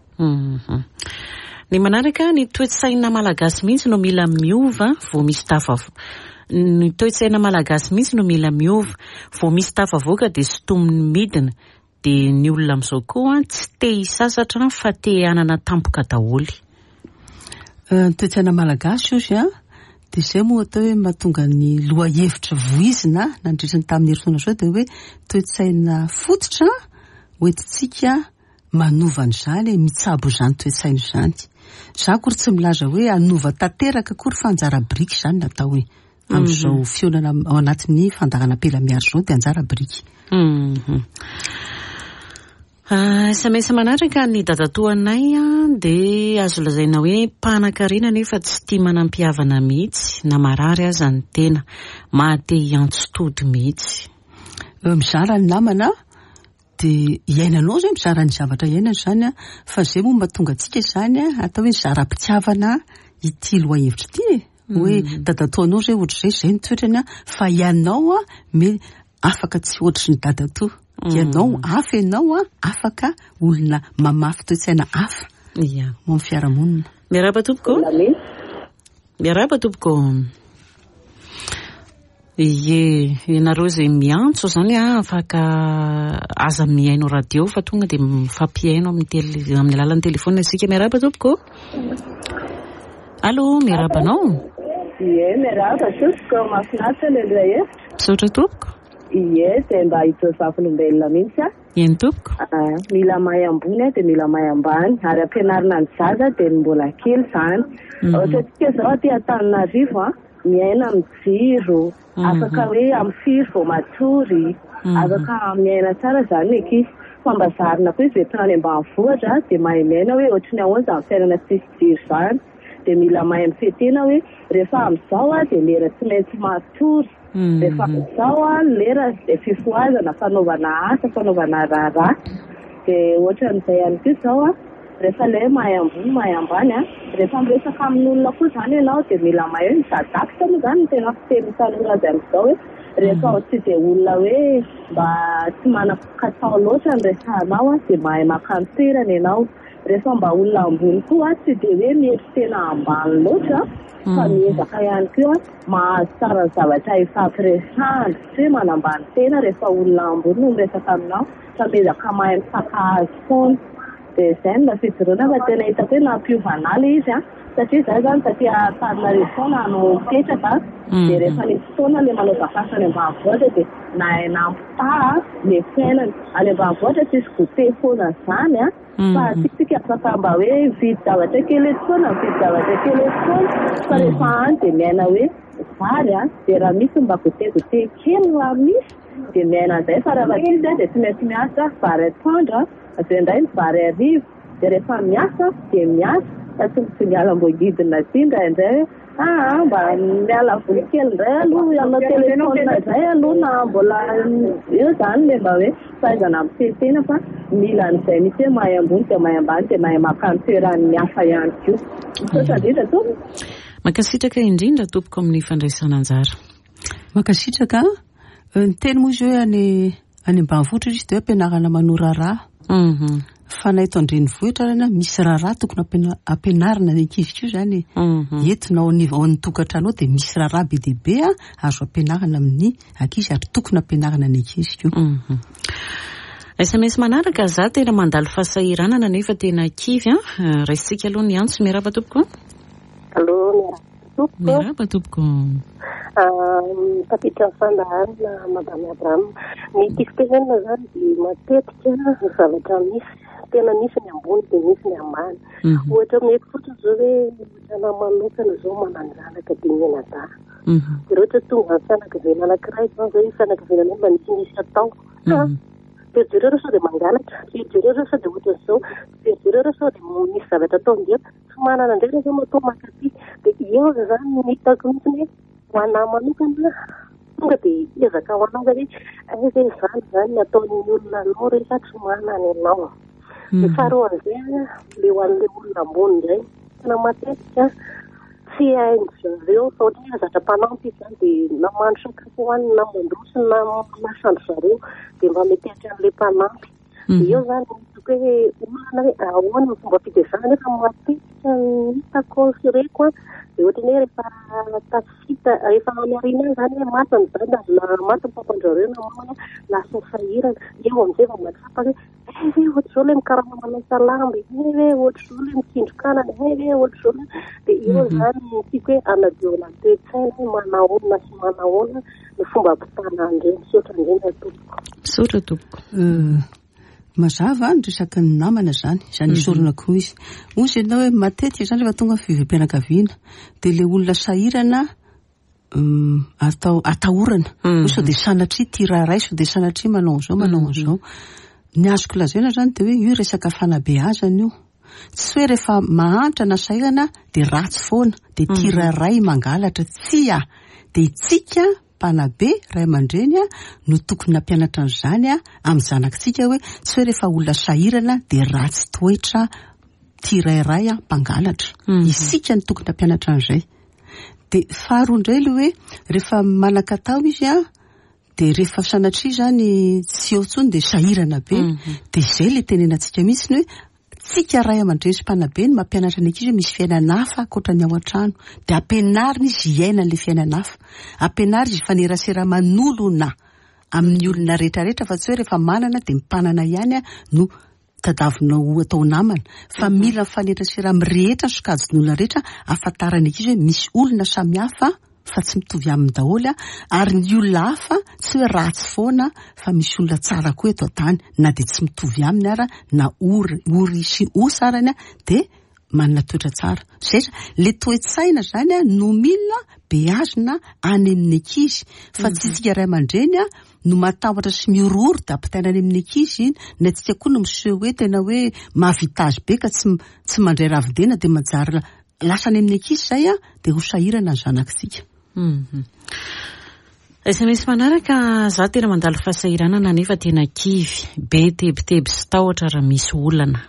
ny manaraka ny toe-tsaina malagasy mihitsy no mila miova vao misy tafavo ny toe-tsaina malagasy mihitsy no mila miova vao misy tafavoaka de sotomin'ny midina de ny olona amin'izao koa tsy te hisasatra fa te hanana tampoka daholy ny toe-tsaina malagasy ozy a de zay moa atao hoe mahatonga ny loha hevitra voizina nandrisiny tamin'ny herintaona zao de hoe toe-tsaina fototra hoentitsika manovany zany mitsabo zany toetsainy zany za kory tsy milaza hoe anova tanteraka kory fanjara briky zany natao hoe amin'izao fionana ao anatin'ny fandarana pelamiary zao dia anjara briky. Samesa manatraka ny dadatoanay dia azo lazaina hoe mpanan-karena nefa tsy tia manam-piavana mihitsy na marary aza ny tena mahate hiantso-tody mihitsy. Mizara ny namana dia iainanao zay mizara ny zavatra iainana zany a fa zay moa mahatonga antsika zany a atao hoe zara-pitiavana ity loha-hevitra ity hoe dadatoanao zay ohatr'izay zay ny toetrany a fa ianao a me afaka tsy ohatry ny dadatoa. Ianao hafa ianao a afaka olona mamafy toetsaina hafa mo amin'ny fiarahamonina. Miarahaba tompoko. Miarahaba tompoko. Ie, ianareo zay miantso zany a afaka aza mihaino radio fa tonga dia mifampihaino amin'ny amin'ny alalan'ny telefona isika. Miarahaba tompoko. Allo, miarahabanao? Ie, miarahaba tompoko. Mahafinaritra ilay hevitra. Misaotra tompoko. Ie, dia mba hitozafin'olombelona mihitsy a. Eny tompoko. Mila mahay ambony dia mila mahay ambany ary ampianarina ny zaza dia mbola kely zany. Ohatra tsika zao aty Antananarivo a miaina amin'ny jiro, afaka hoe amin'ny firy vao matory, afaka miaina tsara zany eky. Fa mba zarina koa izy rehetra any ambanivohitra dia mahay miaina hoe ohatry ahoana ny fiainana tsisy jiro zany. Dia mila mahay mifetena hoe rehefa amin'izao a dia lera tsy maintsy matory. Rehefa amin'izao a lera dia fifoazana fanaovana asa, fanaovana raharaha. Dia ohatran'izay ihany koa izao a rehefa ilay mahay ambony mahay ambany a rehefa miresaka amin'olona koa zany ianao dia mila mahay hoe mitadakitra moa zany no tena fiteny tanora azy amin'izao hoe rehefa tsy dia olona hoe mba tsy manakatao loatra ny resanao a dia mahay makany toerana ianao. Rehefa mba olona ambony koa tsy dia hoe miery tena ambany loatra fa miezaka ihany koa mahazo tsara ny zavatra ifampiresahana tsy hoe manambany tena rehefa olona ambony no miresaka aminao fa miezaka mahay mifankahazo foana. Dia izay no lafijoroana fa tena hitako hoe nampiovan'ala izy a satria izay zany taty Antananarivo foana no mipetraka dia rehefa nisy fotoana ilay manao zakasa any ambanivohitra dia nahay nampitaha ilay fiainany. Any ambanivohitra tsisy gote foana zany a fa tsika afaka mba hoe vidy zavatra kely eto foana vidy zavatra kely eto foana fa rehefa any dia miaina hoe vary a dia raha misy mba gote-gote kely raha misy dia miaina an'izay fa raha vakisy dia tsy maintsy miasa vary atoandro avy indray ny vary arivo dia rehefa miasa dia miasa fa tsy tsy miala mboangidina ty indraindray ah mba miala voly kely indray aloha amin'ny telefona izay aloha na mbola io zany le mba hoe fahaizana mifetena fa mila an'izay misy hoe mahay ambony dia mahay ambany dia mahay makany toeran'ny miasa ihany koa. Misaotra indrindra tompo. Mankasitraka indrindra tompoko amin'ny fandraisana anjara. Mankasitraka ny teny moa izy hoe any any ambanivohitra izy dia hoe ampianarana manora raha. Fa na eto an-drenivohitra rana misy raharaha tokony ampianarina ny ankizy koa zany entinao ao ny tokantranao dia misy raharaha be dia be a azo ampianarana amin'ny ankizy ary tokony ampianarana ny ankizy koa. S M S manaraka za tena mandalo fahasahiranana nefa tena kivy a raisitsika aloha ny antso. Miarahaba tompoko. Allo, tompoko. Miarahaba tompoko. Tapitra fandaharana Madame Abraham. Ny tifikenena zany dia matetika zavatra misy tena misy ny ambony dia misy ny ambany. Ohatra mety fotsiny zao hoe ana manokana zao mananjanaka dia mianadahy. Dia ohatra tonga ny fianakaviana anankiray zao zao fianakaviana mba nisy misy atao. Perjereo sao dia mangalatra, perjereo sao dia ohatra izao, perjereo sao dia misy zavatra atao ndia tsy manana indray rehefa matao makaty. Dia eo zany no hitako mihitsy hoe ho anahy manokana tonga dia ezaka ho anao zany hoe ay ve zany zany nataon'ny olona anao rehefa tsy manana ianao. Dia faharoa an'izay le ho an'ilay olona ambony indray tena matetika tsy hain'izy zareo fa ohatra hoe zatra-panampy zany dia na mandro sakafo hoanina na mandroso na masandro zareo dia mba metehitra an'ilay mpanampy. Dia eo zany hitako hoe olana hoe ahoana ny fomba fitezana nefa matetika hitako sireko a dia ohatra ny hoe rehefa tafita rehefa miarina zany hoe mata ny dada na mata ny papanjareo na mamana lasa sahirana eo amin'izay vao matsapa hoe hey ve ohatra izao ilay mikarama manasa lamba hey ve ohatra izao ilay mikindrokanana hey ve ohatra izao dia eo zany tiako hoe anadio toe-tsaina hoe manahoana sy manahoana ny fomba ampitana andreny. Misaotra indrindra tompoko. Misaotra tompoko. mazava ny resaky ny namana zany zany isorana koa izy ozy ianao hoe matetika zany rehefa tonga fivim-pianakaviana de le olona sahirana atao atahorana sao de sanatria tiraray sao de sanatria manao zao manao zao ny azoko lazaina zany de hoe io resaka fanabeazana io tsy hoe rehefa mahantra na sahirana de ratsy foana de tiraray mangalatra tsy a de itsika mpanabe ray aman-dreny a no tokony nampianatra an'izany a amin'ny zanakitsika hoe tsy hoe rehefa olona sahirana de ratsy toetra tirairay a mpangalatra isika ny tokony nampianatra an'izay de faharoa indray le hoe rehefa manakatao izy a de rehefa sanatria zany tsy eo ntsony de sahirana be de izay le tenenantsika mihitsy ny hoe tsika ray aman-dreny sy mpanabe ny mampianatra ny ankizy misy fiainana hafa ankoatra ny ao an-trano de ampianariny izy iaina n'le fiainana hafa ampianariny izy fanerasera manolona amin'ny olona rehetrarehetra fa tsy hoe rehefa manana de mimpanana ihany a no tadavinao atao namana fa mila fanerasera amin'ny rehetra sokajin'olona rehetra afantarany ankizy hoe misy olona samihafa fa tsy mitovy amin'ny daholo a ary ny olona hafa tsy hoe ratsy foana fa misy olona tsara koa eto an-tany na de tsy mitovy aminy ara na ory ory sy osarany a de manana toetra tsara zay le toe-tsaina zany a no mila beazina any amin'ny ankizy fa tsy tsika ray aman-dreny a no matahotra sy miorory de ampitaina any amin'ny ankizy na tsika koa no miseho hoe tena hoe mahavitazy be ka tsy tsy mandray ravidena de manjary lasa any amin'ny ankizy zay a de ho sahirana ny zanakitsika. S M S manaraka za tena mandalo fahasahiranana nefa tena kivy be tebiteby sy tahotra raha misy olana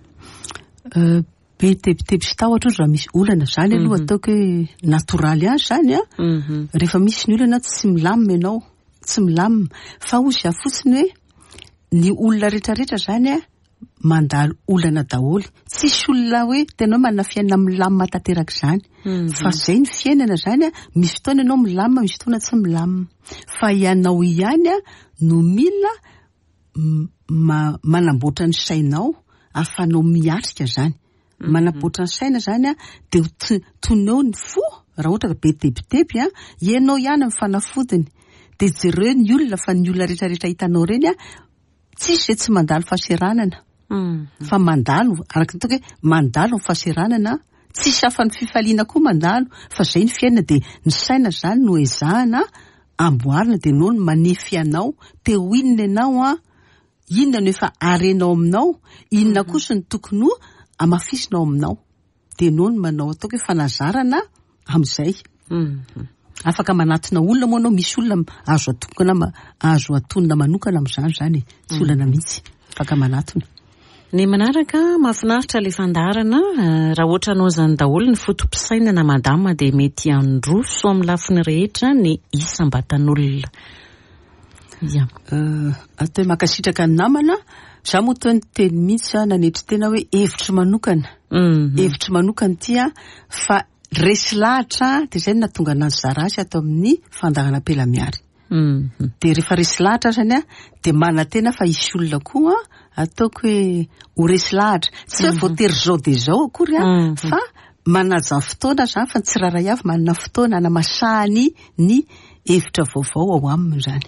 be tebiteby sy tahotra raha misy olana zany aloha ataoko hoe natoraly any zany a rehefa misy ny olana tsy milamina ianao tsy milamina fa ozy fotsiny hoe ny olona rehetrarehetra zany a mandalo olana daholo tsisy olona hoe tena manana fiainana milamina tanteraka zany fa zay ny fiainana zany a misy fotoana ianao milamina misy fotoana tsy milamina fa ianao ihany a no mila manamboatra ny sainao ahafanao miatrika zany manamboatra ny saina zany a de toneo ny fo raha ohatra ka be tebiteby a ianao ihany amin'ny fanafodiny de jereo ny olona fa ny olona rehetrarehetra hitanao reny a tsisy zay tsy mandalo fahaseranana fa mandalo araka ny toka hoe mandalo ny fahaseranana tsisy hafa ny fifaliana koa mandalo fa zay ny fiainana de ny saina zany no ezahana amboarina de nao ny manefy anao te ho inona ianao a inona no efa arenao aminao inona kosa ny tokony ho amafisinao aminao de nao ny manao ataoko hoe fanazarana amin'izay afaka manatona olona moa anao misy olona azo atokana azo atonina manokana amin'izany zany tsy olana mihitsy afaka manatona. Ny manaraka mahafinaritra le fandarana raha ohatra anao zany daholo ny fotom-pisainana madama de mety androso amin'ny lafiny rehetra ny isam-batan'olona. Ya. Atao makasitraka ny namana za moa toy ny teny mihitsy nanetry tena hoe hevitry manokana hevitry manokana tia fa resy lahatra de zay na tonga nazy zarasy atao amin'ny fandarana am-pelamiary de rehefa resy lahatra zany a de mana tena fa isy olona koa ataoko hoe ho resy lahatra tsy hoe voatery zao de zao akory a fa manaja fotoana zany fa ny tsiraray avy manana fotoana anamasahany ny hevitra vaovao ao aminy zany.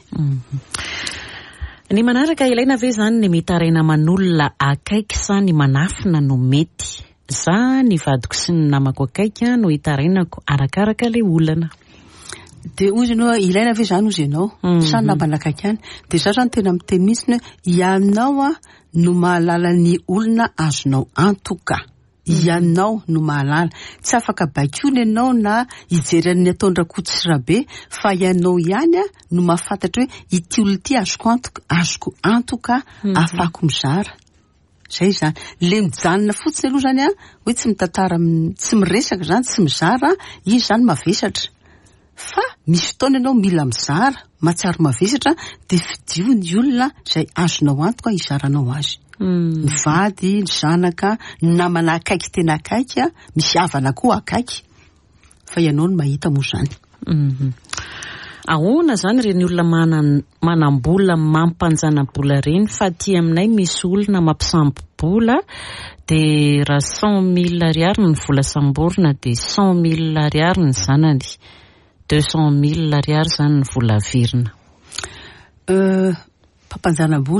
Ny manaraka ilaina ve zany ny mitaraina manolona akaiky sa ny manafina no mety za ny vadiko sy ny namako akaiky no hitarainako arakaraka le olana de ozy ianao ilaina ve zany ozy ianao sany namana akaiky any de za zany tena miteny mihitsy hoe ianao a no mahalala ny olona azonao antoka ianao no mahalala tsy afaka bakiona ianao na ijeran'ny ataon-drakotsirabe fa ianao ihany a no mahafantatra hoe ity olona ity azoko antoka azoko antoka afako mizara zay zany le mijanona fotsiny aloha zany a hoe tsy mitantara tsy miresaka zany tsy mizara izy zany mavesatra fa misy fotoana ianao mila mizara mahatsary mavesatra de fidio ny olona zay azonao antoka izaranao azy ny vady ny zanaka ny namana akaiky tena akaiky a misy havana koa akaiky fa ianao no mahita moa zany. Ahoana zany reny olona manam-bola mampanjana-bola reny fa aty aminay misy olona mampisambo-bola de raha cent mille ariary ny vola samborina de cent mille ariary ny zanany deux cent mille ariary zany ny vola virina. Mpampanjana-bola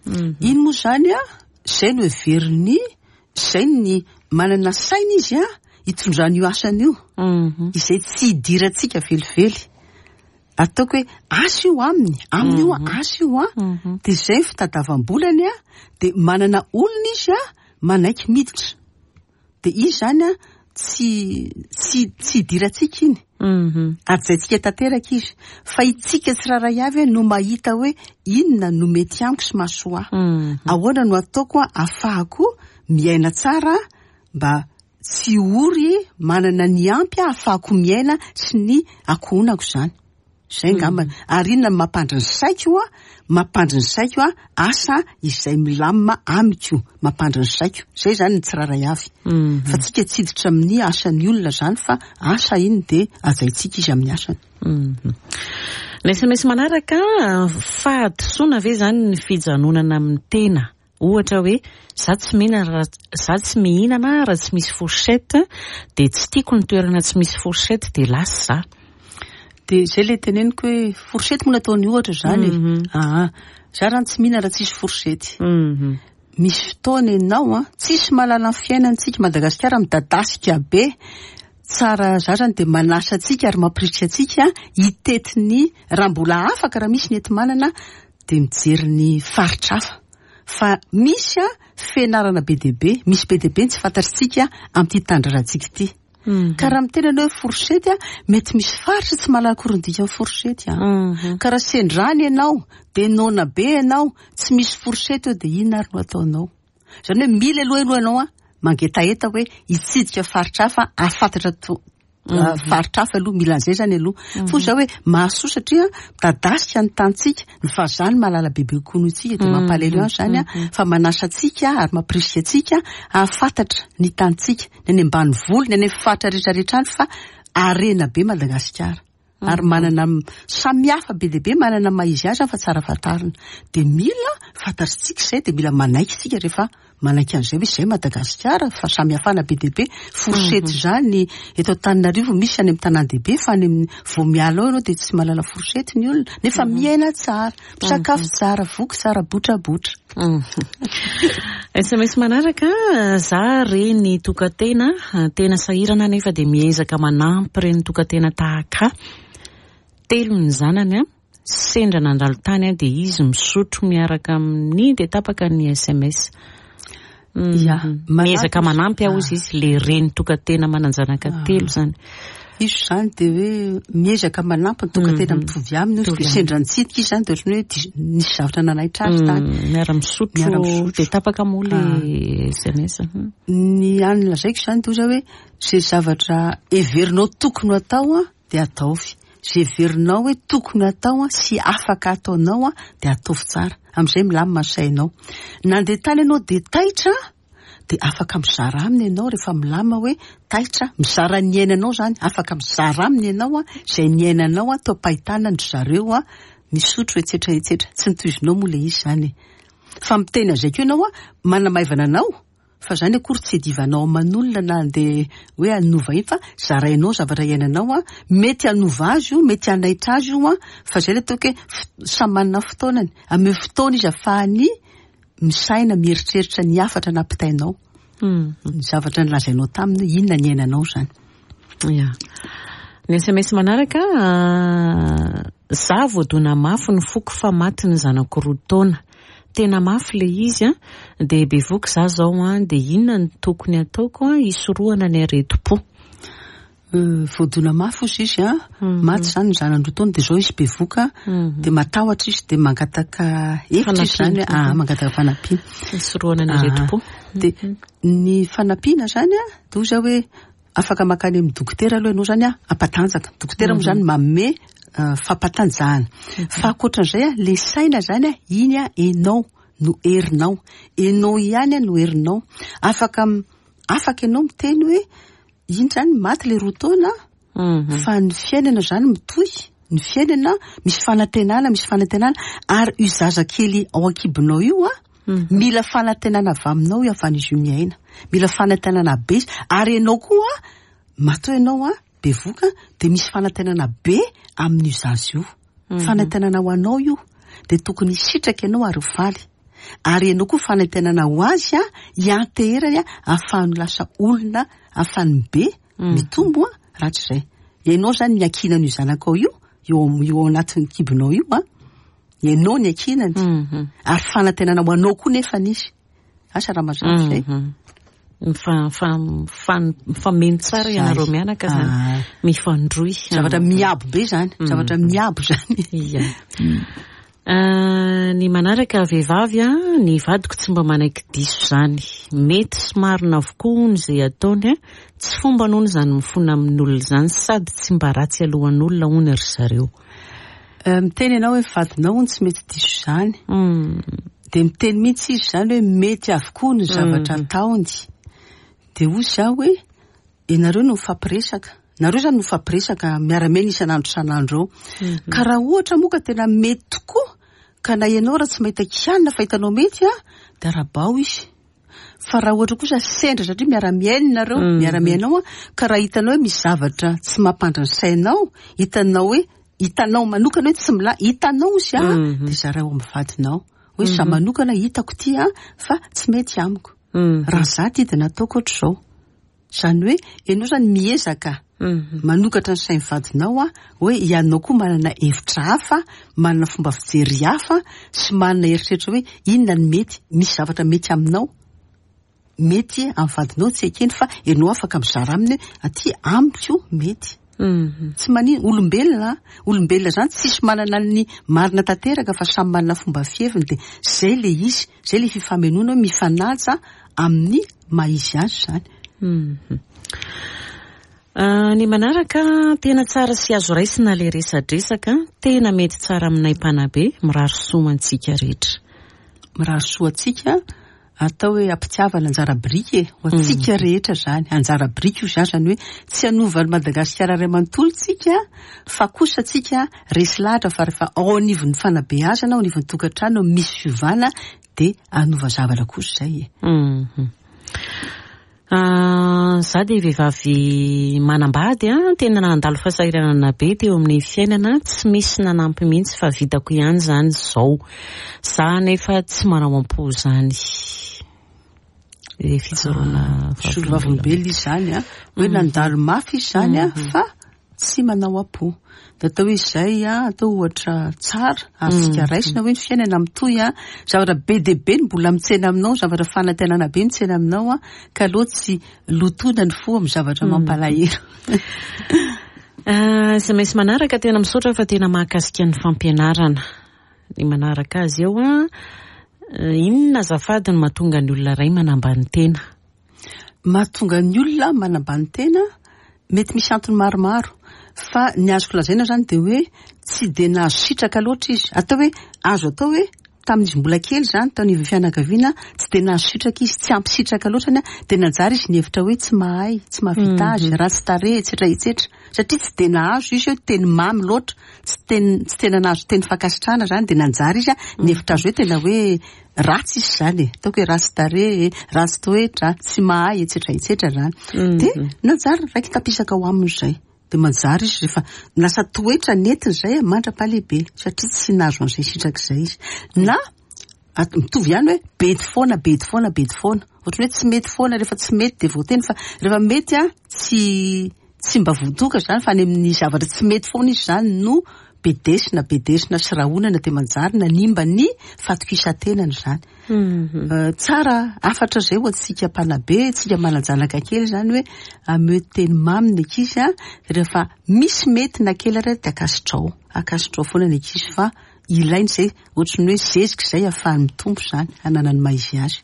iny moa zany a zay no everiny zay ny manana saina izy a hitondrany io asany io izay tsy hidirantsika velively ataoko hoe asa io aminy aminy io asa io a de zay fitadavam-bolany a de manana olona izy a manaiky miditra de izy zany a tsy tsy tsy hidirantsika iny ajaitsika tanteraka izy fa itsika tsiraray avy no mahita hoe inona no mety amiko sy mahasoa ahoana no ataoko a ahafahako miaina tsara mba tsy ory manana ny ampy ahafahako miaina sy ny akohonako zany zay ngambany ary inona mampandry ny saiko a mampandry ny saiko a asa izay milamina amiko mampandry ny saiko zay zany ny tsiraray avy fa tsika tsiditra amin'ny asan'ny olona zany fa asa iny de ajaitsika izy amin'ny asany le sms manaraka fahadisoana ve zany ny fijanonana amin'ny tena ohatra hoe za tsy mihinana za tsy mihinana raha tsy misy fourchette de tsy tiako ny toerana tsy misy fourchette de lasa za de zay le teneniko hoe fourchette moa nataony ohatra zany ah za raha tsy mihinana raha tsisy fourchette misy fotoana ianao a tsisy malala ny fiainantsika Madagasikara midadasika be tsara za zany de manasa atsika ary mampiritra atsika hitety ny raha mbola afaka raha misy ny ety manana de mijery ny faritra hafa fa misy a fianarana be de be misy be de be tsy fantatritsika amin'ity tandrarantsika ity ka raha mitenana hoe fourchette a mety misy faritra tsy malakorindika ny fourchette a ka raha sendrany ianao de nona be ianao tsy misy fourchette de inona ary no ataonao zany hoe mila aloha aloha ianao a mangetaeta hoe hitsidika faritra hafa ahafantatra faritra hafa aloha mila an'izay zany aloha fo za hoe mahasoa satria dadasika ny tantsika ny fazany malala bebe kono itsika de mampalelo any zany a fa manasa atsika ary mampirisika atsika ahafantatra ny tantsika ny any ambany voly ny any fatra rehetrarehetra any fa arena be Madagasikara ary manana samihafa be de be manana maizy azy fa tsara fatarina de mila fantatritsika zay de mila manaiky tsika rehefa manaiky an'izay hoe zay Madagasikara fa samihafana be de be fourchette zany eto Antananarivo misy any amin'ny tanan-dehibe fa any amin'ny vomiala ao ianao de tsy malala fourchette ny olona nefa miaina tsara misakafo tsara voky tsara botrabotra sms manaraka za reny tokantena tena sahirana nefa de miezaka manampy reny tokantena tahaka telo ny zanany a sendra nandalo tany a de izy misotro miaraka amin'ny de tapaka ny sms ya miezaka manampy ao izy izy le reny tokantena mananjanaka telo zany izy zany de hoe miezaka manampy ny tokantena mitovy aminy de sendra nitsidika izy zany de ohatrany hoe nisy zavatra nanaitra azy tany miara misotro de tapaka moa le sms ny any lazaiko zany de oza hoe zay zavatra everinao tokony atao a de ataovy zay everinao hoe tokony atao a sy afaka ataonao a de ataovy tsara am'izay milamina ny sainao nandeha tany ianao de taitra de afaka mizara aminy ianao rehefa milamina hoe taitra mizara ny ainanao zany afaka mizara aminy ianao a zay ny ainanao a to am-pahitana ny zareo a misotro etsetra etsetra tsy nitoizinao moa le izy zany fa mitena zay ko ianao a manamaivana anao fa zany akory tsy edivanao aman'olona na andeha hoe anova iny fa zarainao zavatra iainanao a mety anova azy io mety anaitra azy io a fa zay le ataoko hoe samy manana fotoanany ame fotoana izy ahafahany misaina mieritreritra ny afatra nampitainao ny zavatra nylazainao taminy inona ny ainanao zany ya ny sms manaraka za voadona mafy ny foko fa maty ny zanako roa taona tena mafy le izy a de bevoka za zao a de inona ny tokony ataoko a isorohana ny aretim-po voadona mafy izy izy a maty zany ny zanany roa taona de zao izy bevoka de matahotra izy de mangataka hevitra izy zany ah mangataka fanampiana isorohana ny aretim-po de ny fanampiana zany a de oza hoe afaka makany amin'ny dokotera aloha ianao zany a ampatanjaka dokotera moa zany manome fampatanjahana fa akoatran'izay a le saina zany a iny a enao no herinao enao ihany a no herinao afaka afaka ianao miteny hoe iny zany maty le roa taona fa ny fiainana zany mitohy ny fiainana misy fanantenana misy fanantenana ary io zazakely ao ankibonao io a mila fanantenana avy aminao io afan'izy io miaina mila fanantenana be izy ary ianao koa matoa ianao a bevoka de misy fanantenana be amin'io zazy io fanantenana ho anao io de tokony sitraka ianao ary valy ary ianao koa fanantenana ho azy a ianteherany a ahafahany lasa olona ahafahany be mitombo a ratsy izay ianao zany miankinana io zanakao io eo eo anatin'ny kibonao io a ianao ny ankinany ary fanantenana ho anao koa nefa nisy asa raha mazava izay mifameno tsara ianareo mianaka zany mifandroy zavatra miabo be zany zavatra miabo zany ny manaraka vehivavy a ny vadiko tsy mba manaiky diso zany mety sy marina avokoa zay ataony tsy fomba noho zany mifona amin'olona zany sady tsy mba ratsy alohan'olona hono ry zareo miteny ianao hoe vadinao tsy mety diso zany de miteny mihitsy izy zany hoe mety avokoa ny zavatra ataony de hoy zaho hoe ianareo no mifampiresaka nareo zany no mifampiresaka miara-miaina isan'andro isan'andro eo ka raha ohatra moa ka tena mety tokoa ka na ianao raha tsy mahita kianina fa hitanao mety a de arabao izy fa raha ohatra kosa sendra satria miara-miaina nareo miara-miainao a ka raha hitanao hoe misy zavatra tsy mampandra ny sainao hitanao hoe hitanao manokana hoe tsy mila hitanao izy a de zareo amin'ny vadinao hoe sa manokana hitako ty a fa tsy mety amiko raha zaty de nataoko ohatr'izao zany hoe ianao zany miezaka manokatra ny sain'ny vadinao a hoe ianao koa manana hevitra hafa manana fomba fijery hafa sy manana eritreritra hoe inona ny mety misy zavatra mety aminao mety amin'ny vadinao tsy ekeny fa ianao afaka mizara aminy hoe aty amiko mety tsy manino olombelona olombelona zany tsisy manana ny marina tanteraka fa samy manana fomba fieviny de zay le izy zay le fifamenoana hoe mifanaja amin'ny maizy azy zany ny manaraka tena tsara sy azo raisina le resadresaka tena mety tsara aminay mpanabe mirary soamantsika rehetra mirary soantsika atao hoe ampitiavana anjara brika ho atsika rehetra zany anjara brika io zany hoe tsy hanovany Madagasikara ray manontolo tsika fa kosa tsika resy lahatra fa rehefa ao anivon'ny fanabeazana ao anivon'ny tokantrano misy fiovana de anova zavatra kosa zay za de vehivavy manambady a tena nandalo fahasahiranana be teo amin'ny fiainana tsy misy nanampy mihitsy fa vitako ihany zany zao za nefa tsy manao am-po zany e fijoroana solovavolombelona izy zany a hoe nandalo mafy izy zany a fa tsy manao am-po de atao hoe izay a atao ohatra tsara afika raisina hoe ny fiainana mitoy a zavatra be de be ny mbola mitsena aminao zavatra fanantenana be mitsena aminao a ka aloha tsy lotona ny fo amin'ny zavatra mampalahelo sy maintsy manaraka tena misaotra fa tena mahakasika ny fampianarana ny manaraka azy eo a inona azafady ny mahatonga ny olona ray manambany tena mahatonga ny olona manambany tena mety misy antony maromaro fa ny azoko lazaina zany de hoe tsy de nahazo sitraka loatra izy atao hoe azo atao hoe tamin'izy mbola kely zany tao ny fianakaviana tsy de nahazo sitraka izy tsy ampy sitraka loatra ny de nanjara izy ny hevitra hoe tsy mahay tsy mahavita azy ratsy tare etsetra etsetra satria tsy de nahazo izy hoe teny mamy loatra tsy teny tsy tena nahazo teny fakasitrana zany de nanjara izy a ny hevitra azy hoe tena hoe ratsy izy zany e ataoko hoe ratsy tare ratsy toetra tsy mahay etsetra etsetra zany de nanjara raiky tapisaka ho amin'izay de manjary izy rehefa lasa toetra netiny zay mandra-palehibe satria tsy nahazo an'izay sitraka izay izy na mitovy ihany hoe bedy foana bedy foana bedy foana ohatry hoe tsy mety foana rehefa tsy mety de voateny fa rehefa mety a tsy tsy mba voatoka zany fa any amin'ny zavatra tsy mety foana izy zany no bedesina bedesina sy rahonana de manjary nanimba ny fatokisa-tenany zany tsara afatra zay ho atsika mpanabe tsika mananjanaka kely zany hoe ameo teny mamy ny ankizy a rehefa misy mety na kely ary de akasitrao akasitrao foana ny ankizy fa ilainy zay ohatrany hoe zezika zay ahafahany mitombo zany hananany maizy azy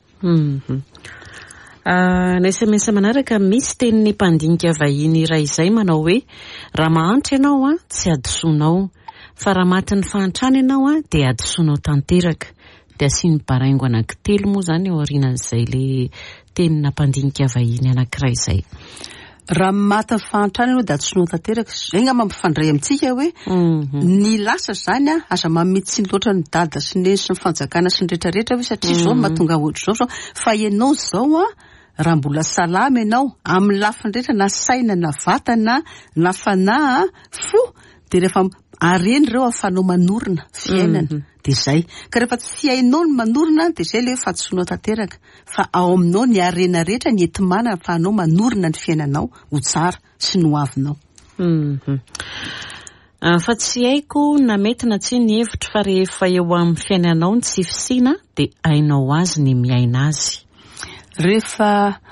ny S M S manaraka misy tenin'ny mpandinika vahiny iray izay manao hoe raha mahantra ianao a tsy adosonao fa raha maty ny fahantrana ianao a de adosonao tanteraka de asiany baraingo anankitelo moa zany eo aorianan'izay le tenina mpandinika vahiny anankiray izay raha maty ny fahantrana ianao de adosonao tanteraka zay nga mampifandray amintsika hoe ny lasa zany a aza mametsiny loatra ny dada sy ny sy ny fanjakana sy ny rehetrarehetra hoe satria zao mahatonga ohatr'izao zao fa ianao zao a raha mbola salama ianao amin'ny lafiny rehetra na saina na vatana na fanahy fo de rehefa areny ireo afanao manorina fiainana de zay ka rehefa tsy hainao ny manorina de zay le fatsoanao tanteraka fa ao aminao ny arena rehetra ny entimana afahanao manorina ny fiainanao ho tsara sy no avinao. Fa tsy haiko na mety na tsy ny hevitra fa rehefa eo amin'ny fiainanao ny tsy fisina de ainao azy ny miaina azy. Rehefa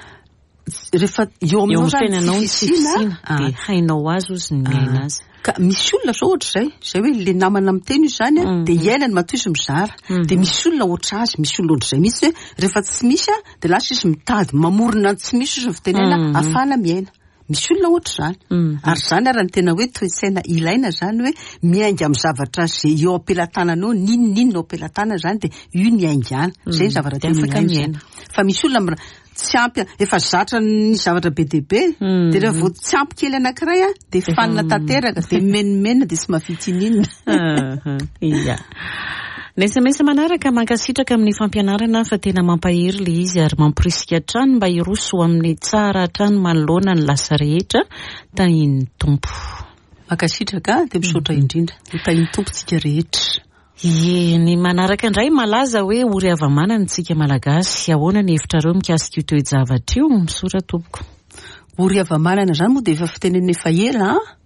rehefa eo aminao fiainanao ny tsy fisina de hainao azy ozy ny miaina azy. Ka misy olona zao ohatra zay zay hoe le namana miteny io zany de iainany matoy izy mizara de misy olona ohatra azy misy olona ohatra zay misy hoe rehefa tsy misy de lasa izy mitady mamorona tsy misy izy vitenena afana miaina. Misy olona ohatra zany ary zany ara ny tena hoe toe-tsaina ilaina zany hoe miainga amin'ny zavatra zay eo ampelantananao ninonino eo ampelantanana zany de io ny aingana zay ny zavatra tena ilaina. Fa misy olona tsy ampy efa zatra ny zavatra be de be de rehefa vao tsy ampy kely anankiray de fanina tanteraka de menimena de tsy mafity ninona. Iya. Nesamesa manaraka mankasitraka amin'ny fampianarana fa tena mampahery le izy ary mampirisika trano mba hiroso amin'ny tsara trano manoloana ny lasa rehetra tahin'ny tompo. Mankasitraka de misaotra indrindra tahin'ny tompontsika rehetra. Ye ny manaraka indray malaza hoe ory avamana ny tsika malagasy ahoana ny hevitrareo mikasika io toe-javatra io misaotra tompoko. Ory avamanana zany moa de efa fitenen'ny efa ela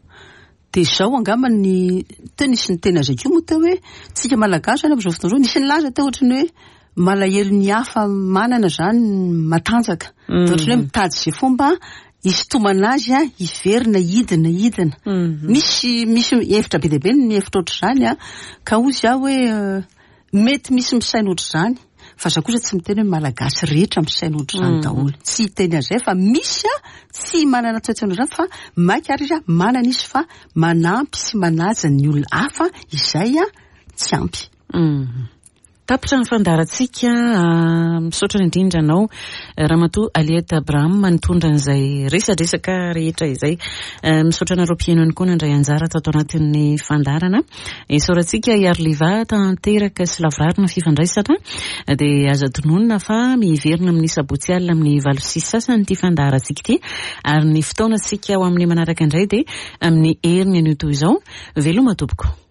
de zao angamba ny tenisy ny tena zay moa teo hoe tsika malagasy any amin'izao fotoana nisy ny laza teo ohatrany hoe malahelo ny hafa manana zany matanjaka ohatrany hoe mitady zay fomba hisintomana azy hiverina hidina hidina misy misy hevitra be deabe ny hevitra ohatr' zany ka ozy aho hoe mety misy misaina ohatr' zany fa za kosa tsy miteny hoe malagasy rehetra misaina ohatr' zany daholo tsy teny azay fa misy tsy manana toetrano zany fa maika ary izy manana izy fa manampy sy manaja ny olona hafa izay tsy ampy. Tapitra ny fandarantsika misaotra indrindra anao Ramatoa Aliette Abraham manitondra an'izay resadresaka rehetra izay misaotra anareo mpiaino koa nandray anjara tato anatin'ny fandarana isaorantsika Iarliva tanteraka sy lavrarina fifandraisana de aza tononina fa miverina amin'ny sabotsy alina amin'ny valo sy sasany ity fandarantsika ity ary ny fotoana sika ao amin'ny manaraka indray de amin'ny heriny anio toy izao veloma tompoko.